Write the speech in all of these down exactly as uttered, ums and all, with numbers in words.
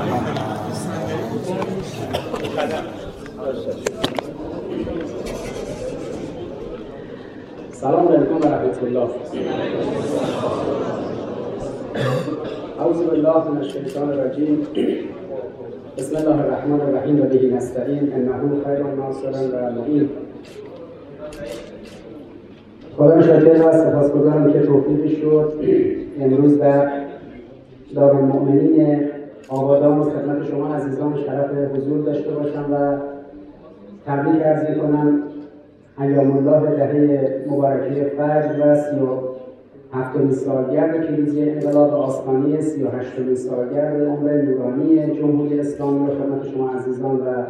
سلام علیکم و رحمت الله. اعوذ بالله من الشیطان الرجیم. بسم الله الرحمن الرحیم و به نستعین انه خیر ناصر و معین. خدا شاکر و سپاسگزارم که توفیقی شد امروز در دارالمؤمنین آبادان خدمت شما عزیزان شرف حضور داشته باشم و تبریک عرض می‌کنم ایام الله دهه مبارکه فجر و سی و هفتمین سالگرد پیروزی انقلاب آسمانی، سی و هشتمین سالگرد عمر نورانی جمهوری اسلامی رو خدمت شما عزیزان و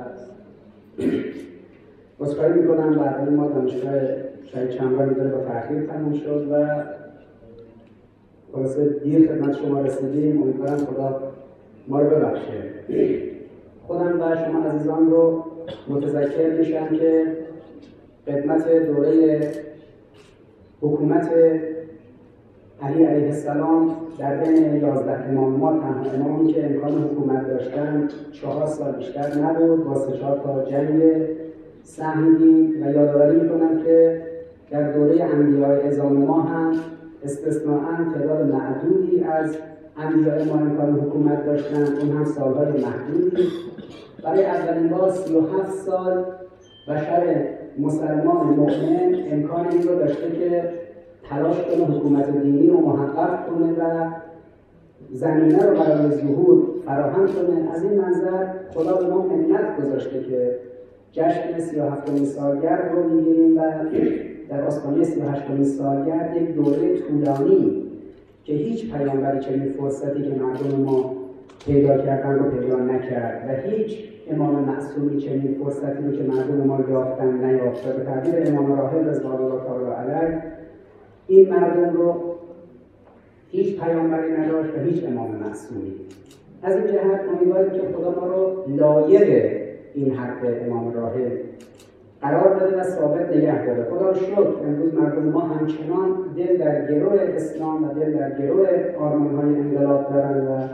عذرخواهی می‌کنم. برنامه ما دانشگاه شاید چند باری داره با تأخیر تموم شد و خلاصه دیر خدمت شما رسیدیم. امیدوارم خدا ما رو ببخشه. خودم و شما عزیزان رو متذکر میشم که خدمت دوره حکومت علی علیه السلام در بین یازده امام ما تنها امامی که امکان حکومت داشتن چهار سال بیشتر نبود با سه چهار تا جنگ سهمیدیم و یادآوری میکنم که در دوره انبیاء اعظام ما هم استثناءً تعداد معدودی از انبیاء ما امکان حکومت داشتن، اون هم سالهای محدودی. برای اولین بار سی و هفت سال بشر مسلمان مؤمن امکان این رو داشته که تلاش کنه حکومت دینی رو محقق کنه و زمینه رو برای ظهور فراهم کنه. از این منظر خدا به ما منت گذاشته که جشن سی و هفتمین سالگرد رو میگیریم و در آستانه سی و هشتمین سالگرد یک دوره طولانی که هیچ پیامبری چنین فرصتی که مردم ما پیدا کردن رو پیدا نکرد و هیچ امام معصومی چنین فرصتی رو که مردم ما یافتن نیافته. به تعبیر امام راحل رضوان الله تعالی علیه این مردم رو هیچ پیامبری نداشت و هیچ امام معصومی. از این جهت امیدواریم که خدا ما رو لایق این حرف امام راحل قرار بده و ثابت نگه داره. خدا رو شکر امروز مردم ما همچنان دل در گروه اسلام و دل در گروه آرمان‌های انقلاب دارن و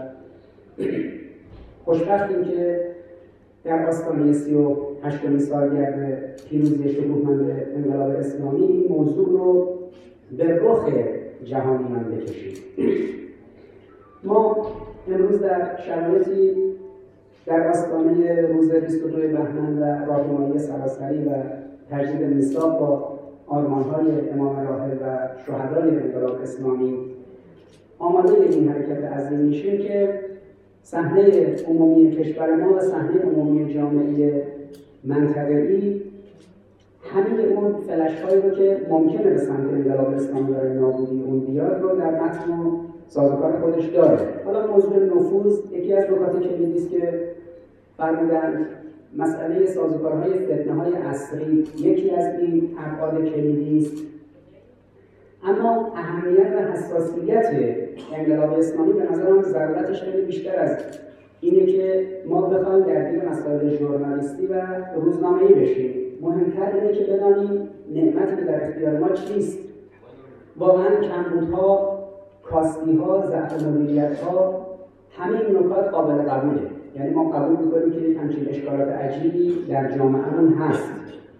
خوشبختیم که در آستانه سی و هشتمین سالگرد پیروزی شکوهمند انقلاب اسلامی این موضوع رو به رخ جهانیان بکشیم. ما امروز در شرایطی در آستانه روز بیست و دو بهمن و راهپیمایی سراسری و تجدید میثاق با آرمان‌های امام راحل و شهدای انقلاب اسلامی آماده این حرکت عظیم میشیم که صحنه عمومی کشور ما و صحنه عمومی جامعه منطقه‌ای همه اون فلش‌هایی رو که ممکنه به سمت انقلاب اسلامی برای نابودی اون بیاد رو در متن و سازوکار خودش داره. حالا موضوع نفوذ یکی از نکات کلیدی است که فرمودند مسئله سازوکارهای فتنه‌های عصری یکی از این ابعاد کلیدی است. اما اهمیت و حساسیت انقلاب اسلامی به نظرم ضرورتش خیلی بیشتر از اینه که ما بخوایم درگیر مسائل ژورنالیستی و روزنامه‌ای بشیم. مهمتر اینه که بدانیم نعمتی که در اختیار ما چیست. واقعا کمبودها، کاستی‌ها، ضعف مدیریت‌ها، همه این نکات قابل قبوله. یعنی ما قبول می‌کنیم که یک همچین اشکالات عجیبی در جامعه‌مون هست.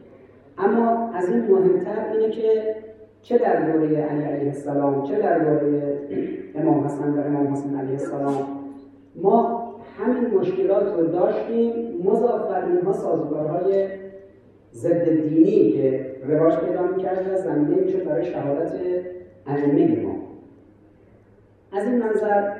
اما از این مهمتر اینه که چه در دوره علی علیه السلام، چه در دوره امام حسن و امام حسین علیه السلام ما همین مشکلات رو داشتیم، مضاف بر اینها سازوکارهای ضد دینی که رواج پیدا می‌کرد و زمینه میشد برای شهادت ائمه ما. از این منظر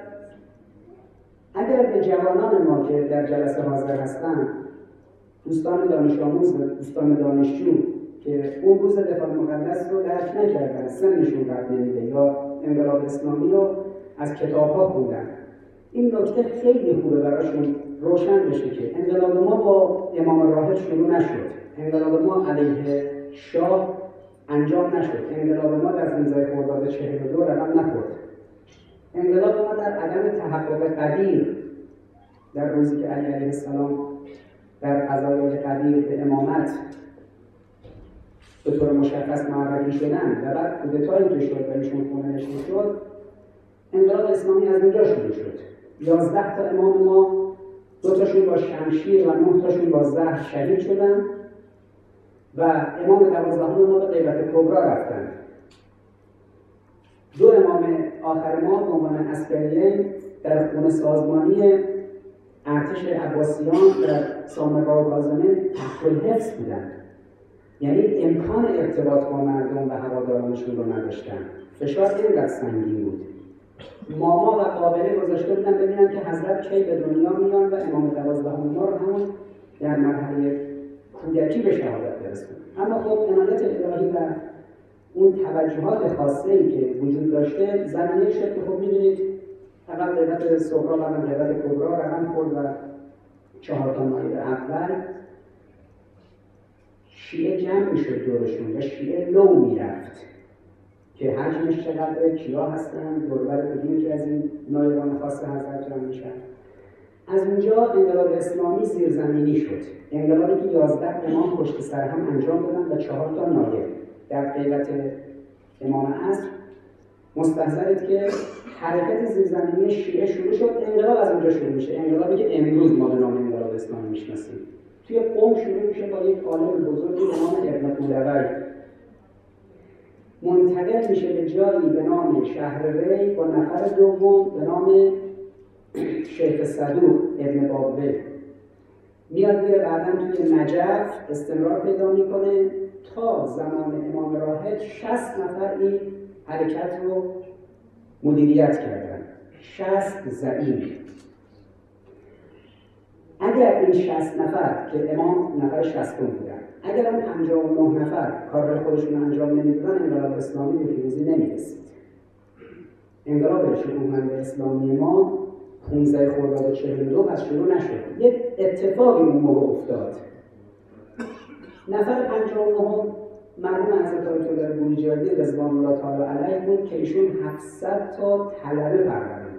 اگر به جوانان ما که در جلسه حاضر هستند، دوستان دانش آموز و دوستان دانشجو که اون روز دفاع مقدس رو درک نکردن، سنشون رد نمیده یا انقلاب اسلامی رو از کتاب‌ها خوندن، این نکته خیلی خوبه براشون روشن بشه که انقلاب ما با امام راحل شروع نشد، انقلاب ما علیه شاه انجام نشد، انقلاب ما در فیضای خرداد چهل و دو رقم نخورد، انقلاب ما در عدم تحقق قدیر در روزی که علی علیه السلام در قضایای قدیر به امامت به طور مشخص معرفی شدن و بعد کودتایی که شد و ایشون خونه نشین شد، انقلاب اسلامی از اونجا شروع شد. یازده تا امام ما دو تاشون با شمشیر و نه تاشون با زهر شهید شدن و امام دوازدهم ما به غیبت کبرا رفتن. دو امام آخر ما به عنوان عسکریین در خون سازمانی ارتش عباسیان در سامرا و کاظمین تحت الحفظ بودند، یعنی امکان ارتباط با مردم و هوادارانشون رو نداشتن. فشار اینقدر سنگین بود. ماما و قابله گذاشته بودن ببینن که حضرت کی به دنیا میان و امام دوازدهم ما رو همون در مرحله کودکی به شهادت برسونن. اما خب عنایت الهی و اون توجهات خاصه ای که وجود داشته زمینه شد که خب میدونید اول غیبت صغرا و بعد غیبت کبرا رقم خورد و چهار تا نایب اول شیعه جمع میشد دورشون و شیعه لو میرفت که حجمش چقدره، کیا هستن، دوربر کدومی که از این نایبان خاص حضرت جمع میشن. از اونجا انقلاب اسلامی زیرزمینی شد. انقلابی که یازده امام پشت سر هم انجام دادن و چهار تا نایب در غیبت امام عصر. مستحضرید که حرکت زیرزمینی شیعه شروع شد. انقلاب از اونجا شروع میشه، انقلابی که امروز ما به نام انقلاب اسلامی میشناسیم. توی قم شروع میشه با یک عالم بزرگی به نام ابن قولوی، منتقل میشه به جایی به نام شهر ری با نفر دوم به نام شیخ صدوق ابن بابوی، میاد میره بعداً توی نجف استمرار پیدا میکنه تا زمان امام راحل شصت نفر این حرکت رو مدیریت کردن. شصت زعیم. اگر این شصت نفر که امام نفر شصتم بودن، اگر اون پنجاه و نه نفر کار خودشون انجام نمیدادن، انقلاب اسلامی به پیروزی نمیرسید. انقلاب شکوهمند اسلامی ما پانزده خرداد چهل و دو از شروع نشد. یک اتفاقی اون موقع افتاد. نفر پنجاه و نه مرحوم حضرت آیت الله بروجردی رضوان الله تعالی علیه بود که ایشون هفتصد تا طلبه پروردند.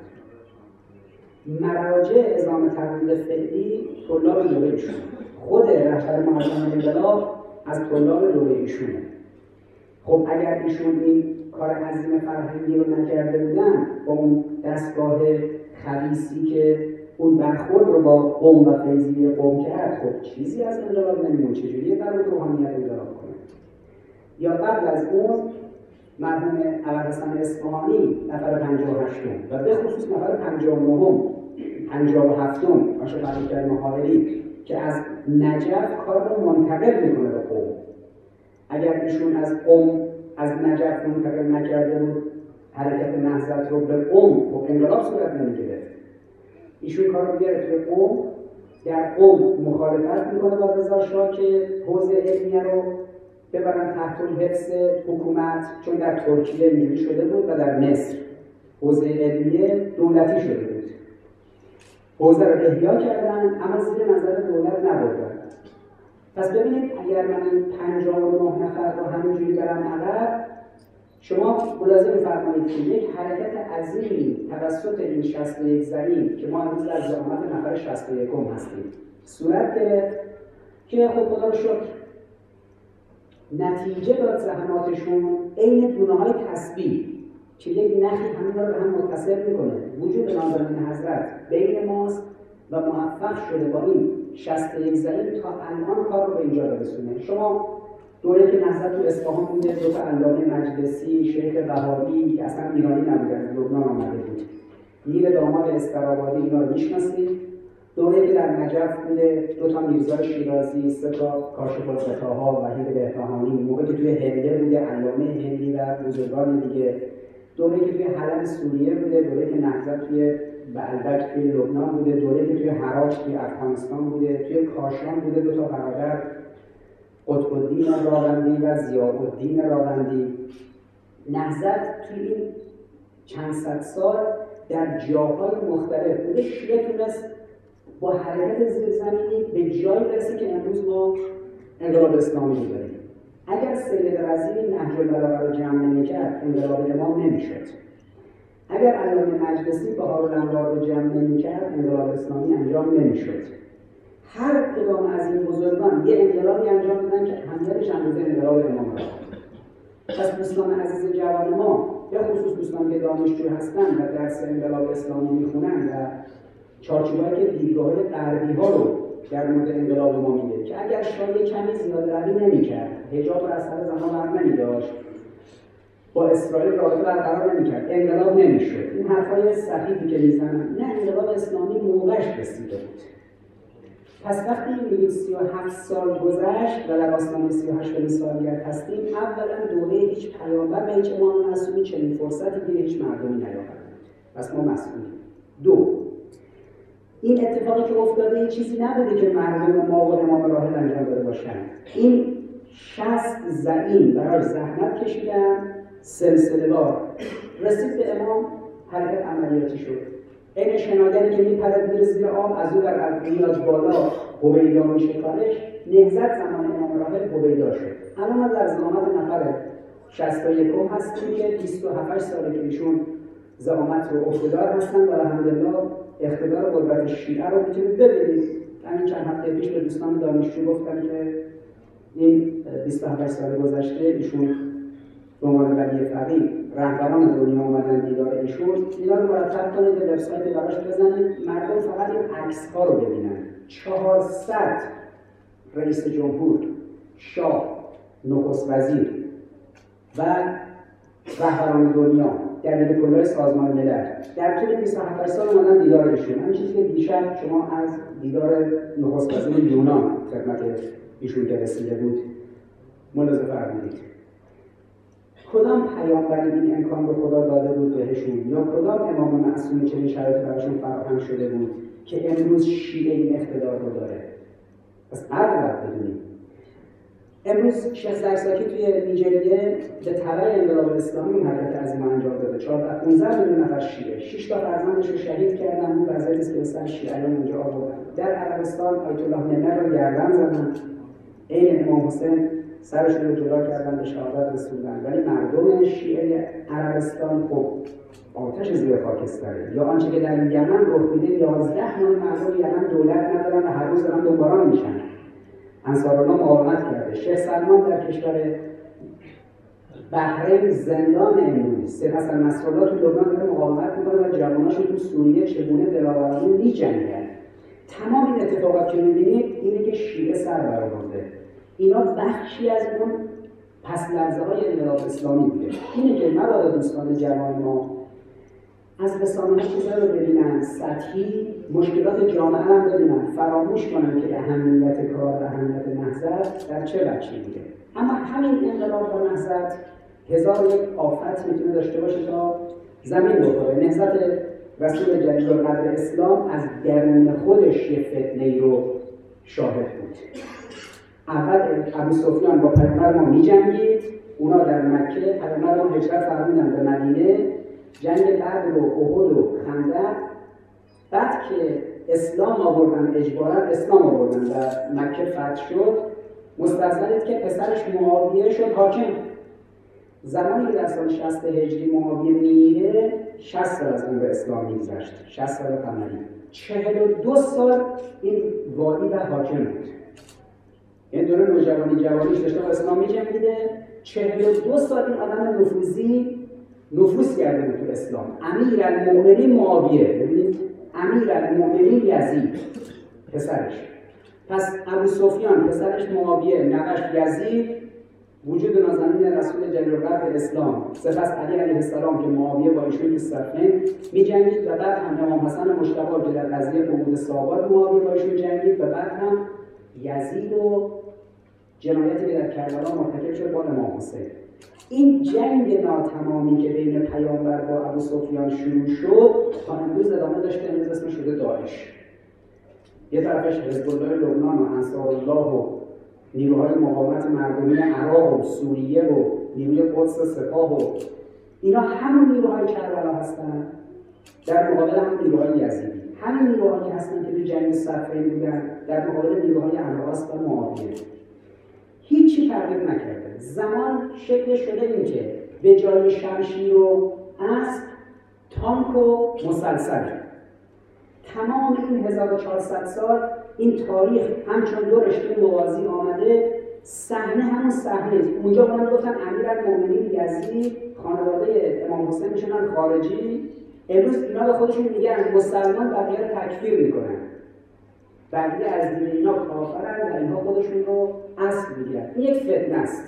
مراجع اعزام تقلید فعلی طلاب دوره ایشون، خود رهبر معظم انقلاب از طلاب دوره ایشونه. خب اگر ایشون این کار عظیم فرهنگی رو نکرده بودن، با اون دستگاه خبیثی که اون برخورد رو با قوم و فیضیه قوم کرد، خب چیزی از انقلاب نمیمون. چجوری فرد روحانیت انقلاب کنه؟ یا قبل از اون مرحوم ابوالحسن اصفهانی نفر پنجاه و هشتم و به خصوص نفر پنجاه و نهم پنجاه و هفتم عاشق ابوبکر محاوری که از نجف کار رو منتقل میکنه به قوم. اگر ایشون از قوم از نجف منتقل نکرده بود حرکت نهضت رو به قوم، خب انقلاب صورت نمیگرفت. ایشون کار رو بیاره توی قوم، در قوم مخالفت میکنه با رضا شاه که حوزه علمیه رو ببرن تحت الحفظ حکومت، چون در ترکیه اینجوری شده بود و در مصر حوزه علمیه دولتی شده بود. حوزه رو احیا کردن اما زیر نظر دولت نبردن. پس ببینید اگر من این پنجاه و نه نفر رو همینجوری برم عقب، شما ملاحظه بفرمایید که یک حرکت عظیمی توسط این شصت و یک زعیم که ما امروز در زعامت نفر شصت و یکم هستیم صورت گرفت که خب خدا رو شکر نتیجه داد زحماتشون عین دونه‌های تسبیح که یک نخی همین رو به هم متصل میکنه. وجود نازنین حضرت بین ماست و موفق شده با این شصت و یک زعیم تا الان کار رو به اینجا برسونه. شما دوره که نهضت تو اصفهان بوده، دو تا علامه مجلسی، شیخ وهابی که اصلا ایرانی نبوده، از لبنان آمده بود، میر داماد استرابادی، اینا رو میشناسید. دوره که در نجف بوده، دو تا میرزا شیرازی، سه تا کاشف الغطاها، وحید بهبهانی، موقعی که توی هنده بوده، علامه هندی و بزرگان دیگه. دوره که توی حلب سوریه بوده، دوره که نهضت توی بعلبک توی لبنان بوده، دوره که توی هرات توی افغانستان بوده، توی کاشان بوده، دو تا برادر قطب الدین راوندی و ضیاءالدین راوندی. نهضت توی این چند صد سال در جاهای مختلف بوده. شیعه تونست با حرکت زیرزمینی به جایی برسه که امروز ما انقلاب اسلامی داریم. اگر سید رضی نهج البلاغه رو جمع نمی‌کرد، انقلاب امام نمی‌شد. اگر علامه مجلسی بهار الانوار رو جمع نمی‌کرد، انقلاب اسلامی انجام نمی‌شد. هر کدام از این بزرگان یه انقلابی انجام دادن که اهمیتش اندازه انقلاب امام را. پس دوستان عزیز جوان ما، یا خصوص دوستان که دانشجو هستن و درس انقلاب اسلامی میخونن و چارچوبایی که دیدگاه‌های غربی‌ها رو در مورد انقلاب ما میده که اگر شاه کمی زیاده روی نمی‌کرد، حجاب رو از سر زن‌ها برنمی‌داشت، با اسرائیل رابطه برقرار نمی‌کرد، انقلاب نمی‌شد. این حرفای سخیفی که میزنن، نه، انقلاب اسلامی موقعش رسیده بود. پس وقتی میگیم سی و هفت سال گذشت و در آستانه سی و هشتمین سالگرد هستیم، اولا دوره هیچ پیامبر و هیچ امام معصومی چنین فرصتی به هیچ مردمی نیاورد. پس ما مسئولیم. دو، این اتفاقی که افتاده چیزی نبوده که مردم ما و امام راحل انجام داده باشند. این شصت زعیم برای زحمت کشیدن، سلسله‌وار رسید به امام، حرکت عملیاتی شد. این شناگری که میپرد میره زیر آب، از او بر میاد بالا، هویدا میشکارش، نهضت زمان امام راحل هویدا شد. الان ما در زعامت نفر شصت و یکم هستیم که بیست و هفت ساله که ایشون زعامت رو اقتدار هستن و الحمدلله اقتدار قدرت شیعه رو میتونید ببینید. همین چند هفته پیش به دوستان دانشجو گفتم که این بیست و هفت سال گذشته ایشون به عنوان ولی فقیه رهبران دنیا اومدن دیدار ایشون. اینا رو مرتب کنید، وبسایت براش بزنید، مردم فقط این عکس ها رو ببینن. چهارصد رئیس جمهور، شاه، نخست وزیر و رهبران دنیا، دبیرکلاه سازمان ملل در طول بیست و هفت سال اومدن دیدار ایشون. همین چیزی که دیشب شما از دیدار نخست وزیر یونان خدمت ایشون که رسیده بود ملاحظه فرمودید. کدام پیامبر این امکان رو خدا داده بود بهشون، یا کدام امام معصومی چنین شرایطی براشون فراهم شده بود که امروز شیعه این اقتدار رو داره؟ پس قدر باید بدونیم. امروز شیخ زرزاکی توی نیجریه به تبع انقلاب اسلامی اون حرکت عظیم انجام داده. چهارده پانزده میلیون نفر شیعه، شش تا فرزندش رو شهید کردن. اون وضعیتی است که مثلا شیعیان اونجا آوردن. در عربستان آیت الله نمر رو گردن زدن، عین امام حسین سرشون رو جدا کردن، به شهادت رسوندن. ولی مردم شیعه عربستان خب آتش زیر خاکستره. یا آنچه که در یمن رخ میده، یازده میلیون مردم یمن دولت ندارن و هر روز دارن دنبالان میشن. انصارالله مقاومت کرده. شیخ سلمان در کشور بحرین زندان امروز، سید حسن نصرالله تو لبنان داره مقاومت میکنه و جواناشو تو سوریه چگونه دلاورانه میجنگن. تمام این اتفاقات که میبینید اینه که شیعه سر برآورده. اینا بخشی از اون پس لرزه های انقلاب اسلامی بوده. اینه که مبادا دوستان جوان ما از رسانه‌ها چیزا رو ببینن، سطحی مشکلات جامعه هم ببینن، فراموش کنن که اهمیت کار و اهمیت نهضت در چه بچه‌ای بوده. اما همین انقلاب و نهضت هزار یک آفت میتونه داشته باشه تا زمین بخوره. نهضت رسول جلیل القدر اسلام از درون خودش یه فتنه‌ای رو شاهد بود. اول ابو سفیان با پیامبر ما می‌جنگید، اونا در مکه، پیامبر ما هجرت فرمودن به مدینه، جنگ بدر و احد و خندق. بعد که اسلام آوردن، اجباراً اسلام آوردن و مکه فتح شد، مستحضرید که پسرش معاویه شد حاکم. زمانی که در سال شصت هجری معاویه میره، شصت سال از عمر اسلام میگذشت، شصت سال قمری. چهل و دو سال این والی و حاکم بود. این دوره نوجوانی جوانیش داشته با اسلام میجنگیده. چهل و دو سال این آدم نفوذی نفوذ کرده بود تو اسلام. امیرالمؤمنین معاویه، ببینید امیرالمؤمنین یزید پسرش. پس ابو سفیان پسرش معاویه، نوش یزید، وجود نازنین رسول جلیل القدر اسلام، سپس علی علیه السلام که معاویه با ایشون تو صفین میجنگید و بعد هم امام حسن مجتبی که در قضیه عبود صحابات معاویه با ایشون جنگید و بعد هم یزید و جنایتی که در کربلا مرتکب شد با امام حسین. این جنگ ناتمامی که بین پیامبر با ابو سفیان شروع شد تا امروز ادامه داشته. امروز اسمش شده داعش. یه طرفش حزب الله لبنان و انصارالله و نیروهای مقاومت مردمی عراق و سوریه و نیروی قدس سپاه و اینا همون نیروهای کربلا هستن در مقابل همون نیروهای یزیدی. همین نیروهایی هستن که تو جنگ صفین بودن در مقابل نیروهای عباس و معاویه. هیچی تغییر نکرده. زمان شکل شده این که به جای شمشیر و اسب، تانک و مسلسل. تمام این هزار و چهارصد سال این تاریخ همچون دو رشته موازی آمده، صحنه همون صحنه است. اونجا اونا گفتن امیرالمؤمنین یزید، خانواده امام حسین میشدن خارجی، امروز اینا به خودشون میگن مسلمان بقیه رو تکفیر میکنن، بقیه از دین اینا کافرن و اینها خودشون رو اصل میگیرن. این یک فتنه است.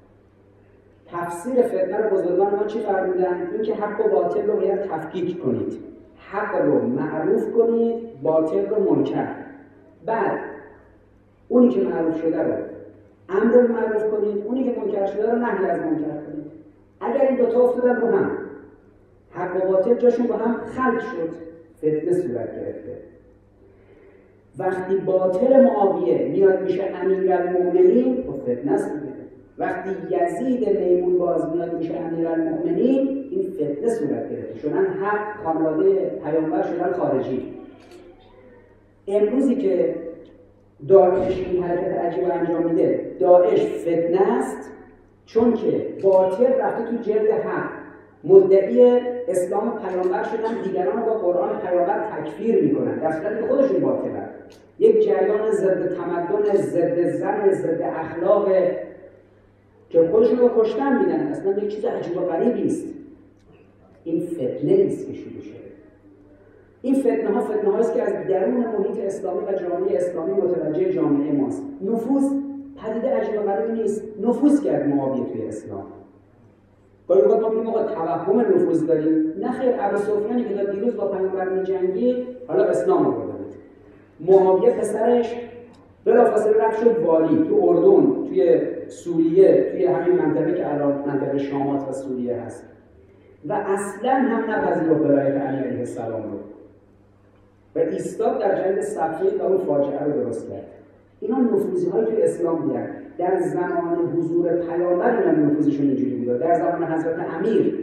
تفسیر فتنه رو بزرگان ما چی فرمودن؟ این که حق و باطل رو باید تفکیک کنید، حق رو معروف کنید، باطل رو منکر. بعد اونی که معروف شده رو امر رو معروف کنید، اونی که منکر شده رو نهی از منکر کنید. اگر این دوتا افتادن رو هم، حق و باطل جاشون با هم خلق شد، فتنه صورت گرفته. وقتی باطل معاویه میاد میشه امیرالمؤمنین، خب فتنه است دیگه. وقتی یزید میمون باز میاد میشه امیرالمؤمنین، این فتنه صورت گرفته، شدن حق خانواده پیامبر شدن خارجی. امروزی که داعش این حرکت عجیب انجام میده، داعش فتنه است چون که باطل رفته تو جلد حق، مدعی اسلام پیامبر شدن، دیگران رو با قرآن پیامبر تکفیر میکنن، در صورتی که خودشون باطلن. یک جریان ضد تمدن، ضد زن، ضد اخلاق که خودشون رو کشتن میدن، اصلا یک چیز عجیب و غریبی است. این فتنه است که شروع شده. این فتنه ها فتنه هاییست که از درون محیط اسلامی و جامعه اسلامی متوجه جامعه ماست. نفوذ پدیده عجیب و غریبی نیست، نفوذ کرد معاویه توی اسلام. گاهی اوقات ما میگیم آقا توهم نفوذ داریم، نه خیر. ابوسفیانی که تا دیروز با پیامبر می‌جنگید حالا اسلام آورده بود. معاویه پسرش بلافاصله رفت شد والی تو اردن، توی سوریه، توی همین منطقه که الان منطقه شامات و سوریه هست و اصلا هم نپذیرفت ولایت علی علیه السلام رو و ایستاد در جنگ صفین و اون فاجعه رو درست کرد. اینا نفوذی‌های توی اسلام بودن. در زمان حضور پیامبر اینا نفوذشون اینجوری بود. در زمان حضرت امیر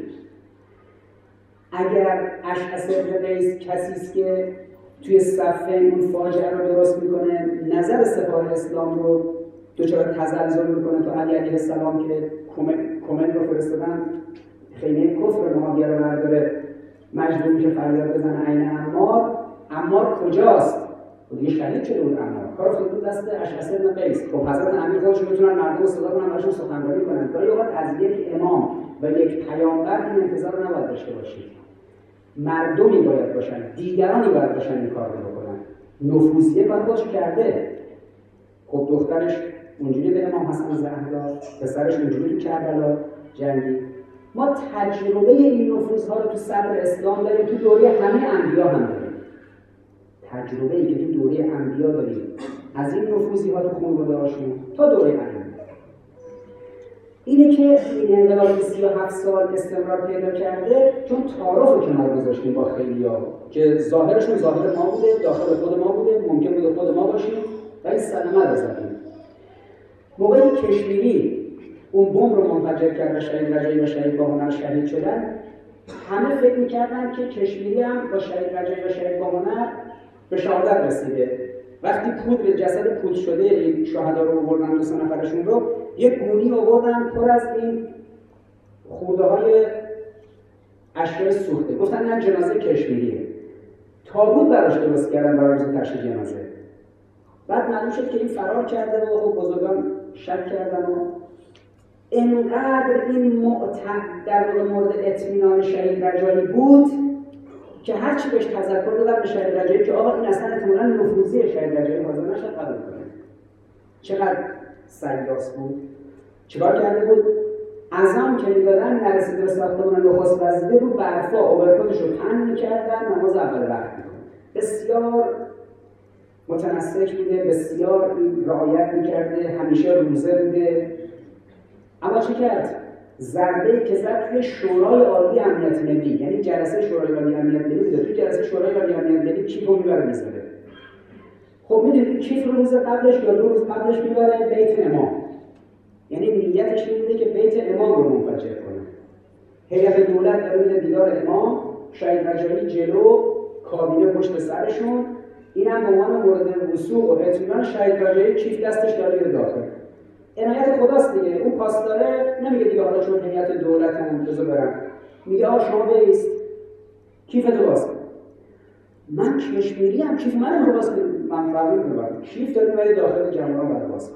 اگر اشعث بن قیس کسی است که توی صفین اون فاجعه رو درست میکنه، نظر سپاه اسلام رو دچار تزلزل میکنه، تو علی علیه السلام که کمن رو فرستادن خیمه کفر معاویه رو برداره، مجبور میشه فریاد بزنه عین عمار. عمار کجاست؟ و دیگه شهید شده بود عمار، کار افتاده بود دست اشعث بن قیس. خب حضرت امیر خودشون میتونن مردم رو صدا کنن، براشون سخنرانی کنن. گاهی اوقات از یک امام و یک پیامبر این انتظار رو نباید داشته باشید. مردمی باید باشن، دیگرانی باید باشن این کار رو بکنن. نفوذیه باید خودش کرده. خب دخترش اونجوری به امام حسن زهرا، پسرش اونجوری تو کربلا جنگید. ما تجربه این نفوذها رو تو صدر اسلام داریم، تو دوره همه انبیا هم داریم. تجربه‌ای که تو دوره انبیا داریم از این نفوذی‌ها تو خانواده‌هاشون تا دوره انبیا. اینه که این انقلاب سی و هفت سال استمرار پیدا کرده چون تعارف رو کنار گذاشتیم با خیلی‌ها که ظاهرشون ظاهر ما بوده، داخل خود ما بوده، ممکن بوده خود ما باشیم و این صدمه رو زدیم. موقعی کشمیری اون بمب رو منفجر کرد و شهید رجایی و شهید باهنر شهید شدن، همه فکر می‌کردن که کشمیری هم با شهید رجایی و شهید باهنر به شهادت رسیده. وقتی پودر جسد پودر شده این شهدا رو آوردن، دو سه نفرشون رو یک گونی آوردن پر از این خودهای اشیاء سوخته، گفتن نه جنازه کشمیریه. تابوت براش درست کردن برای روز تشییع جنازه. بعد معلوم شد که این فرار کرده و بزرگان شک کردن و انقدر این معتقد در مورد اطمینان شهید رجایی بود که هر چی بهش تذکر دادن به شهید رجایی که آقا این اصلا احتمالاً نفوذی شهید رجایی حاضر نشد قبول کنه. چقدر سیاس بود، چیکار کرده بود؟ اذان که میدادن نرسیده به ساختمان نخست وزیده بود، برفا اوورکوتش رو پهن میکردن، نماز اول وقت میکرد. بسیار متمسک بوده، بسیار رعایت میکرده، همیشه روزه بوده. اما چه کرد؟ ضربه‌ای که زد توی شورای عالی امنیت ملی، یعنی جلسه شورای عالی امنیت ملی بوده، توی جلسه شورای عالی امنیت ملی کیفو میبره میذاره. خب میدونید کیف رو روز قبلش یا دو روز قبلش میبره بیت امام، یعنی نیتش این بوده که بیت امام رو منفجر کنه. هیئت دولت داره میره دیدار امام، شهید رجایی جلو، کابینه پشت سرشون، اینم به عنوان مورد وثوق و اطمینان شهید رجایی کیف دستش داره میره داخل. عنایت خداست دیگه. اون پاسداره نمیگه دیگه حالا چون هیئت دولت هم بذار برم، میگه آ شما بیست کیفتو باز کن. من کشمیری هم کیف منم رو باز کنم، من فهمی کنم کیف داری میبری داخل جمعه رو باز کن.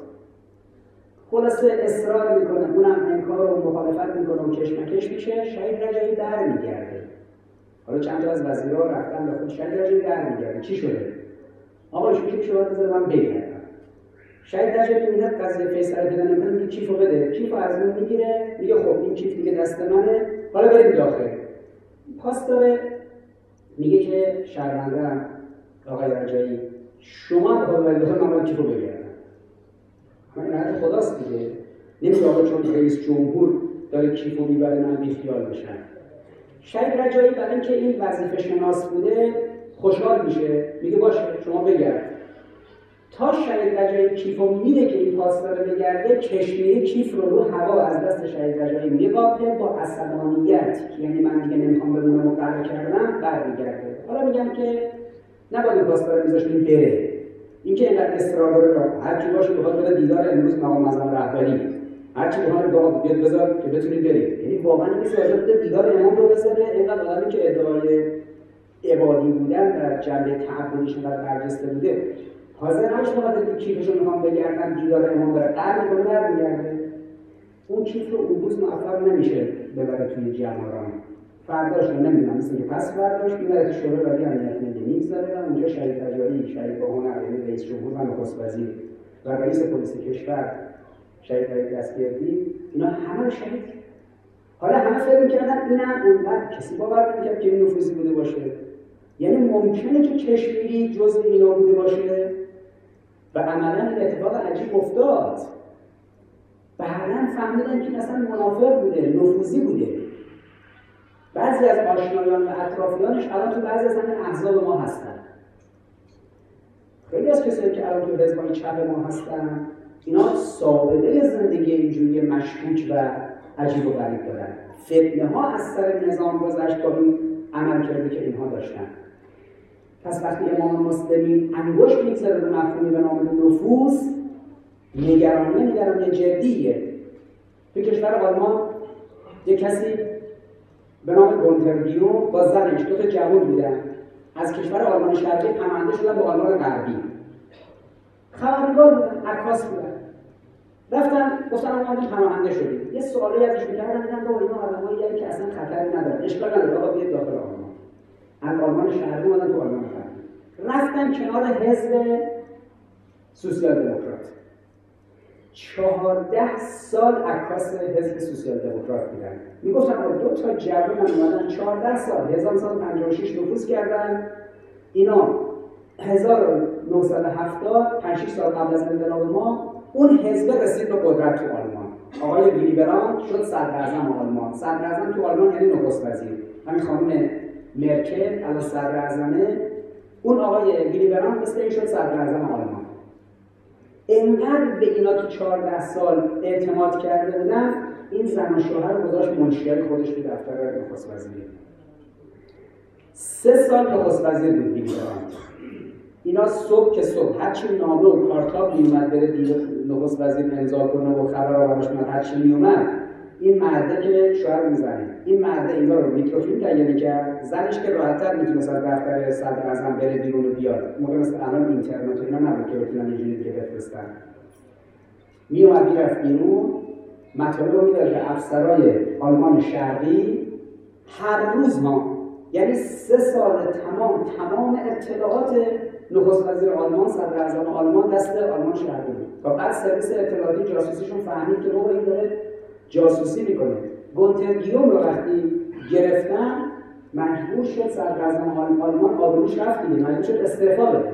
خلاصه اصرار میکنه، اونم انکار و مخالفت میکنه و کشمکش میشه. شهید رجایی در میگرده حالا چند تا از وزیرها رفتن به خود شهید رجبی برمیگردن چی شده؟ آقا ایشون که شما بذاره من بگردم. شهید رجبی میاد قضیه فیصله پیدا نمی‌کنه، میگه کیفو بده. کیفو از اون میگیره، میگه خب این کیف دیگه دست منه، حالا بریم داخل. پاس داره میگه که شهروندم آقای رجایی شما به خود ولی داخل من باید کیفو بگردم. همین حد خداست دیگه. نمیگه آقا چون رئیس جمهور داره کیفو میبره من بیخیال بشم. شهید رجایی برای اینکه این وظیفه شناس بوده خوشحال میشه، میگه باشه شما بگرد. تا شهید رجایی کیفو میده که این پاس داره بگرده، کشمیری کیف رو رو هوا از دست شهید رجایی میقاپه با عصبانیت، یعنی من دیگه نمیخوام بمونم و قرار کردم برمیگرده. حالا میگم که نباید این پاس داره میذاشتیم بره. اینکه اینقدر اصرار داره هر کی باشه بخواد بره دیدار امروز مقام معظم رهبری، هر کی بخواد داد بیاد بذار که بتونید برید. یعنی واقعا کسی اجازه دیدار امام رو بذاره؟ اینقدر آدمی که ادعای عبادی بودن در جنبه تعبدیش انقدر برجسته بوده حاضر نمیشه بخاطر که کیفشو میخوام بگردن دیدار امام بره قرار میکنه برمیگرده. اون کیف رو اون روز موفق نمیشه ببره توی جماران. فرداش نمیدونم مثل که پس فرداش میبره تو شورای ولی امنیت ملی میگذاره و اونجا شهید رجایی، شهید با هنر یعنی رئیس جمهور و نخست وزیر و رئیس پلیس کشور شهید فرید دستگردی اینا همه رو شهید. حالا همه فکر می‌کردن اینم اونقدر کسی باور نمی‌کرد که این نفوذی بوده باشه. یعنی ممکنه که کشمیری جزء اینا بوده باشه و عملاً این اتفاق عجیب افتاد. بعداً فهمیدن که اصلا منافق بوده، نفوذی بوده. بعضی از آشنایان و اطرافیانش الان تو بعضی از همین احزاب ما هستن. خیلی از کسایی که الان تو حزب‌های چپ ما هستن اینا سابقه زندگی اینجوری مشکوک و عجیب و غریب دارن. فتنه ها از سر نظام گذشت با این عمل کرده که اینها داشتن. پس وقتی امام مسلمی انگشت میگذاره به مفهومی به نام نفوذ، نگرانی نگرانی جدیه. تو کشور آلمان یک کسی به نام گونتر با زنش دو تا جوان بودن از کشور آلمان شرقی پناهنده شدن به آلمان غربی. خبرنگار بودن، عکاس بودن. رفتن گفتن ما پناهنده شدیم. یه سوالی ازش می‌کردن، میگن بابا اینا آدمایی که اصلا خطری نداره، اشکال نداره، آقا بیاید داخل آلمان. از آلمان شرقی اومدن تو آلمان غربی. رفتن کنار حزب سوسیال دموکرات. چهارده سال عکاس حزب سوسیال دموکرات بودن. میگفتن دو تا جوان اومدن چهارده سال هزار و نهصد و پنجاه و شش نفوذ کردن. اینا هزار و نهصد و هفتاد پنج شش سال قبل از انقلاب ما اون حزب رسید به قدرت تو آلمان. آقای ویلی براند شد صدر اعظم آلمان. صدر اعظم تو آلمان یعنی نخست وزیر. همین خانم مرکل الان صدر اعظمه. اون آقای ویلی براند مثل این شد صدر اعظم آلمان. اینقدر به اینا تو چهارده سال اعتماد کرده بودن، این زن و شوهر گذاشت منشیای خودش تو دفتر نخست وزیری. سه سال نخست وزیر بود ویلی براند. اینا صبح که صبح هرچی نامه و کارتاب میومد بره دیگه نخست وزیر امضا کنه و خبر رو براش میاد، هرچی میومد این مرده که شوهر میزنه، این مرده اینا رو میکروفیلم تهیه میکرد، زنش که راحت‌تر میتونست از دفتر صدر اعظم بره بیرون و بیاد. موقع مثل الان اینترنت و اینا نبود که بتونن اینجوری دیگه بفرستن. میومد میرفت بیرون، مطالب رو میداد به افسرای آلمان شرقی هر روز ما، یعنی سه سال تمام تمام اطلاعات نخست وزیر آلمان، صدر اعظم آلمان دست آلمان شرقی بود. و بعد سرویس اطلاعاتی جاسوسیشون فهمید که بابا این داره جاسوسی میکنه. گونتر گیوم رو وقتی گرفتن مجبور شد صدر اعظم آلمان آبروش رفت دیگه، مجبور شد استعفا بده.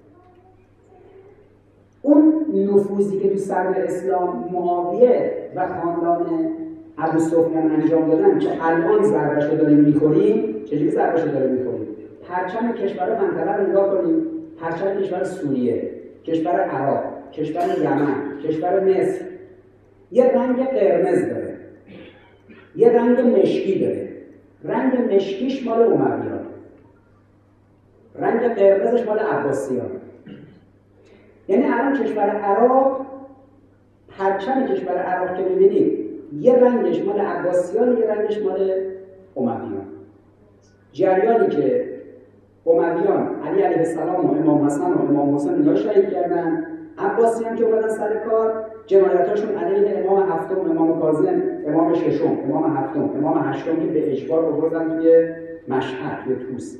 اون نفوذی که تو صدر اسلام معاویه و خاندان ابوسفیان انجام دادن که الان ضربه‌شو داریم میخوریم، چجوری ضربه‌شو داریم میخوریم؟ پرچم کشور منطقه رو نگاه کنیم، پرچم کشور سوریه، کشور عراق، کشور یمن، کشور مصر یه رنگ قرمز داره، یه رنگ مشکی داره. رنگ مشکیش مال امویان، رنگ قرمزش مال عباسیان. یعنی الان کشور عراق، پرچم کشور عراق که می‌بینید یه رنگش مال عباسیان، یه رنگش مال امویان. جریانی که امویان علی علیه السلام و امام حسن و امام حسین اینا شهید کردن، عباسیان که اومدن سر کار جنایتاشون علیه امام هفتم، امام کاظم، امام ششم، امام هفتم، امام هشتم که به اجبار آوردن توی مشهد یا طوس.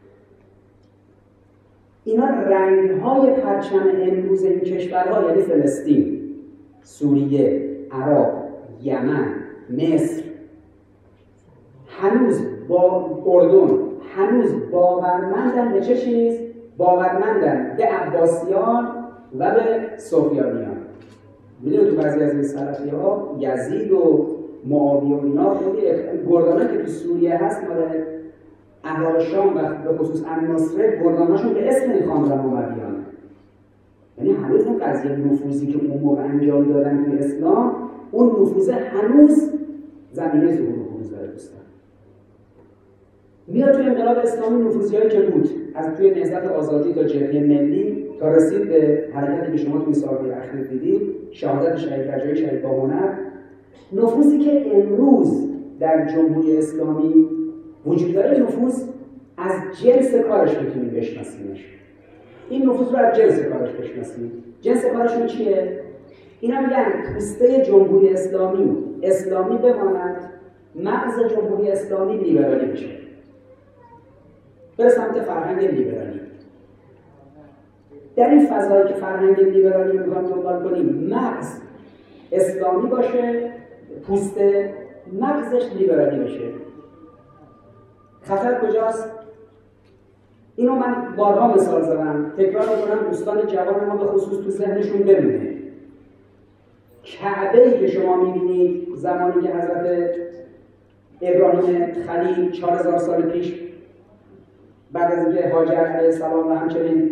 اینا رنگ‌های پرچم امروز این کشورها، یعنی فلسطین، سوریه، عراق، یمن، مصر، هنوز با اردن هنوز باورمندن به چه چیز؟ باورمندن به عباسیان و به صفیانیان. میدونی تو بعضی از این سلفی‌ها یزید و معاویه و اینا خیلی گردانه که تو سوریه هست مال اهل شام و به خصوص النصره، گرداناشون به اسم این خاندان امویان. یعنی هنوز این قضیه نفوذی که اون موقع انجام دادن توی اسلام، اون نفوذ هنوز زمینه ظهور و بروز داره دوستان. میاد توی انقلاب اسلامی نفوذیایی که بود، از توی نهضت آزادی تا جبهه ملی تا رسید به حرکتی که شما توی سال‌های اخیر دیدید، شهادت شهید رجایی، شهید باهنر، نفوذی که امروز در جمهوری اسلامی وجود داره، نفوذ از جنس کارش میتونیم بشناسیمش. این نفوذ رو از جنس کارش بشناسیم. جنس کارشون چیه؟ اینا میگن پوسته جمهوری اسلامی اسلامی بماند، مغز جمهوری اسلامی لیبرالی بشه، بره سمت فرهنگ لیبرالی. در این فضایی که فرهنگ لیبرالی رو میخوایم دنبال کنیم، مغز اسلامی باشه، پوسته مغزش لیبرالی بشه. خطر کجاست؟ اینو من بارها مثال زدم، تکرار میکنم دوستان جوان ما به خصوص تو ذهنشون بمونه. کعبه‌ای که شما میبینید زمانی که حضرت ابراهیم خلیل چهار هزار سال پیش بعد از اینکه هاجر علیه السلام و همچنین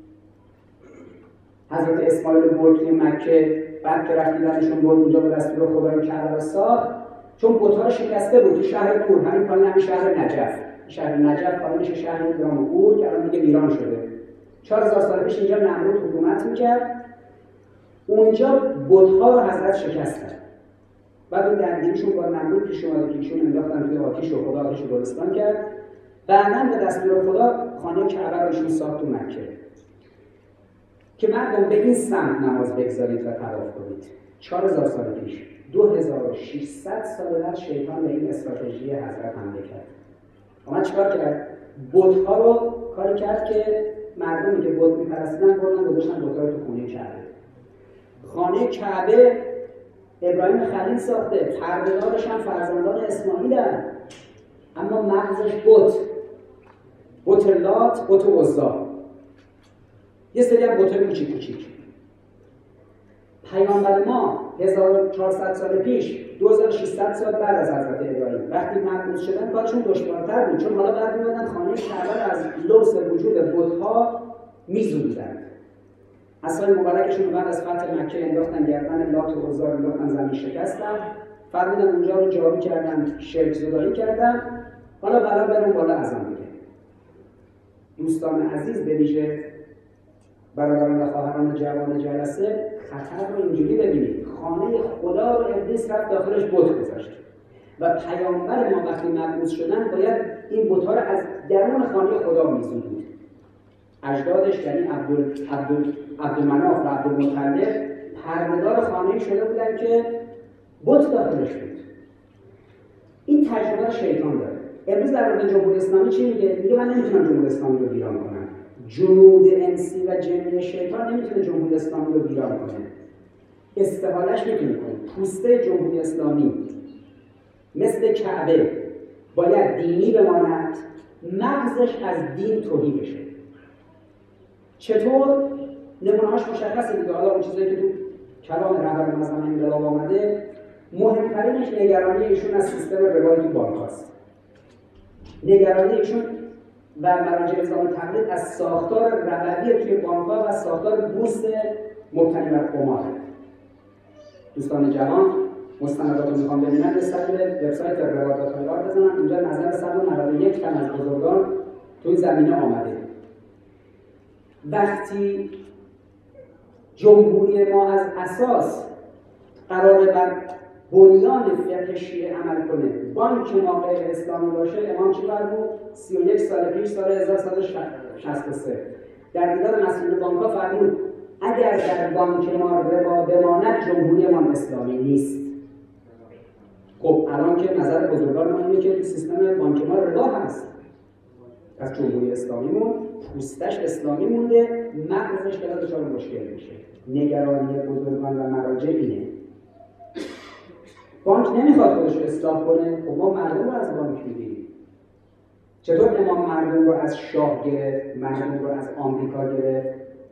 حضرت اسماعیل برد توی مکه، بعد که رفتیدنشون برد اونجا به دستور خدای کعبه رو ساخت، چون بت‌ها رو شکسته بود تو شهر کور، همین پایین همین شهر نجف، شهر نجف پایینش شهر گرام کور که الان دیگه ویران شده. چهار هزار سال پیش اینجا نمرود حکومت میکرد، اونجا بت‌ها رو حضرت شکستن. بعد اون درگیریشون با نمرود پیش اومد که ایشون انداختن توی آتش و خدا آتش رو گلستان کرد. بعداً به دستور خدا خانه کعبه رو ایشون ساخت تو مکه که مردم به این سمت نماز بگذارید و طواف کنید. چهار هزار سال پیش، دو هزار و ششصد سال بعد شیطان به این استراتژی حضرت حمله کرد. اما چیکار کرد؟ بت‌ها رو کاری کرد که مردمی که بت می‌پرستیدن بردن گذاشتن بت‌ها رو تو خونه کعبه. خانه کعبه ابراهیم خلیل ساخته، پرده‌دارش هم فرزندان اسماعیلن، اما مغزش بت، بت لات، بت عزا، یه سری هم بت‌های کوچیک کوچیک. پیامبر ما هزار و چهارصد سال پیش، دو هزار و ششصد سال بعد از حضرت ابراهیم وقتی مبعوث شدن کارشون دشوارتر بود، چون حالا بعد می‌اومدن خانه کعبه رو از لوث وجود بت‌ها می‌زدودن. اصحاب مبارکشون بعد از فتح مکه انداختن گردن لات و عزا، انداختن زمین شکستن، فرمودن اونجا رو جارو کردن، شرک زدایی کردن، حالا بلا برون بالا اذان بگه. دوستان عزیز، به ویژه برادران و خواهران جوان جلسه، خطر رو اینجوری ببینید. خانه خدا رو ابلیس رفت داخلش بت گذاشت و پیامبر ما وقتی مبعوث شدن باید این بت‌ها رو از درون خانه خدا می‌زدود. اجدادش یعنی عبد عبد عبدالمناف و عبدالمطلب پرده‌دار خانه‌ای شده بودن که بت داخلش بود. این تجربه شیطان داره. امروز در مورد جمهوری اسلامی چی میگه؟ میگه من نمیتونم جمهوری اسلامی رو ویران کنم. جنود انسی و جنی شیطان نمیتونه جمهوری اسلامی رو ویران کنه. استحالش میتونه کنه. پوسته جمهوری اسلامی مثل کعبه باید دینی بماند، مغزش از دین تهی بشه. چطور؟ نمونه‌هاش مشخصه دیگه. حالا اون چیزایی که تو کلام رهبر مذهب انقلاب آمده، مهمترینش نگرانی ایشون از سیستم روایی تو بانک‌هاست. نگرانی ایشون و مراجع نظام تقلید از ساختار رقابی توی بانک‌ها و ساختار بورس مبتنی بر قمار. دوستان جوان مستندات رو میخوام ببینن، نسبت به وبسایت روادات های آر بزنن، اونجا نظر صد و نود و یک تن از بزرگان تو این زمینه آمده. وقتی جمهوری ما از اساس قراره بر بنیان فقه شیعه عمل کنه، بانک ما غیر اسلامی باشه، امام چی فرمود؟ سی و یک سال پیش، سال هزار و سیصد و شصت و سه در دیدار مسئول بانک‌ها فرمود اگر در بانک ما ربا بماند جمهوری ما اسلامی نیست. خب الان که نظر بزرگان ما اینه که سیستم بانک ما ربا هست، پس جمهوری اسلامیمون پوستش اسلامی مونده، مغزش داره دچار مشکل میشه. نگرانی بزرگان و مراجع اینه. بانک نمیخواد خودش رو اصلاح کنه، خب ما مردم رو از بانک میگیریم. چطور امام مردم رو از شاه گرفت، مردم رو از آمریکا گرفت؟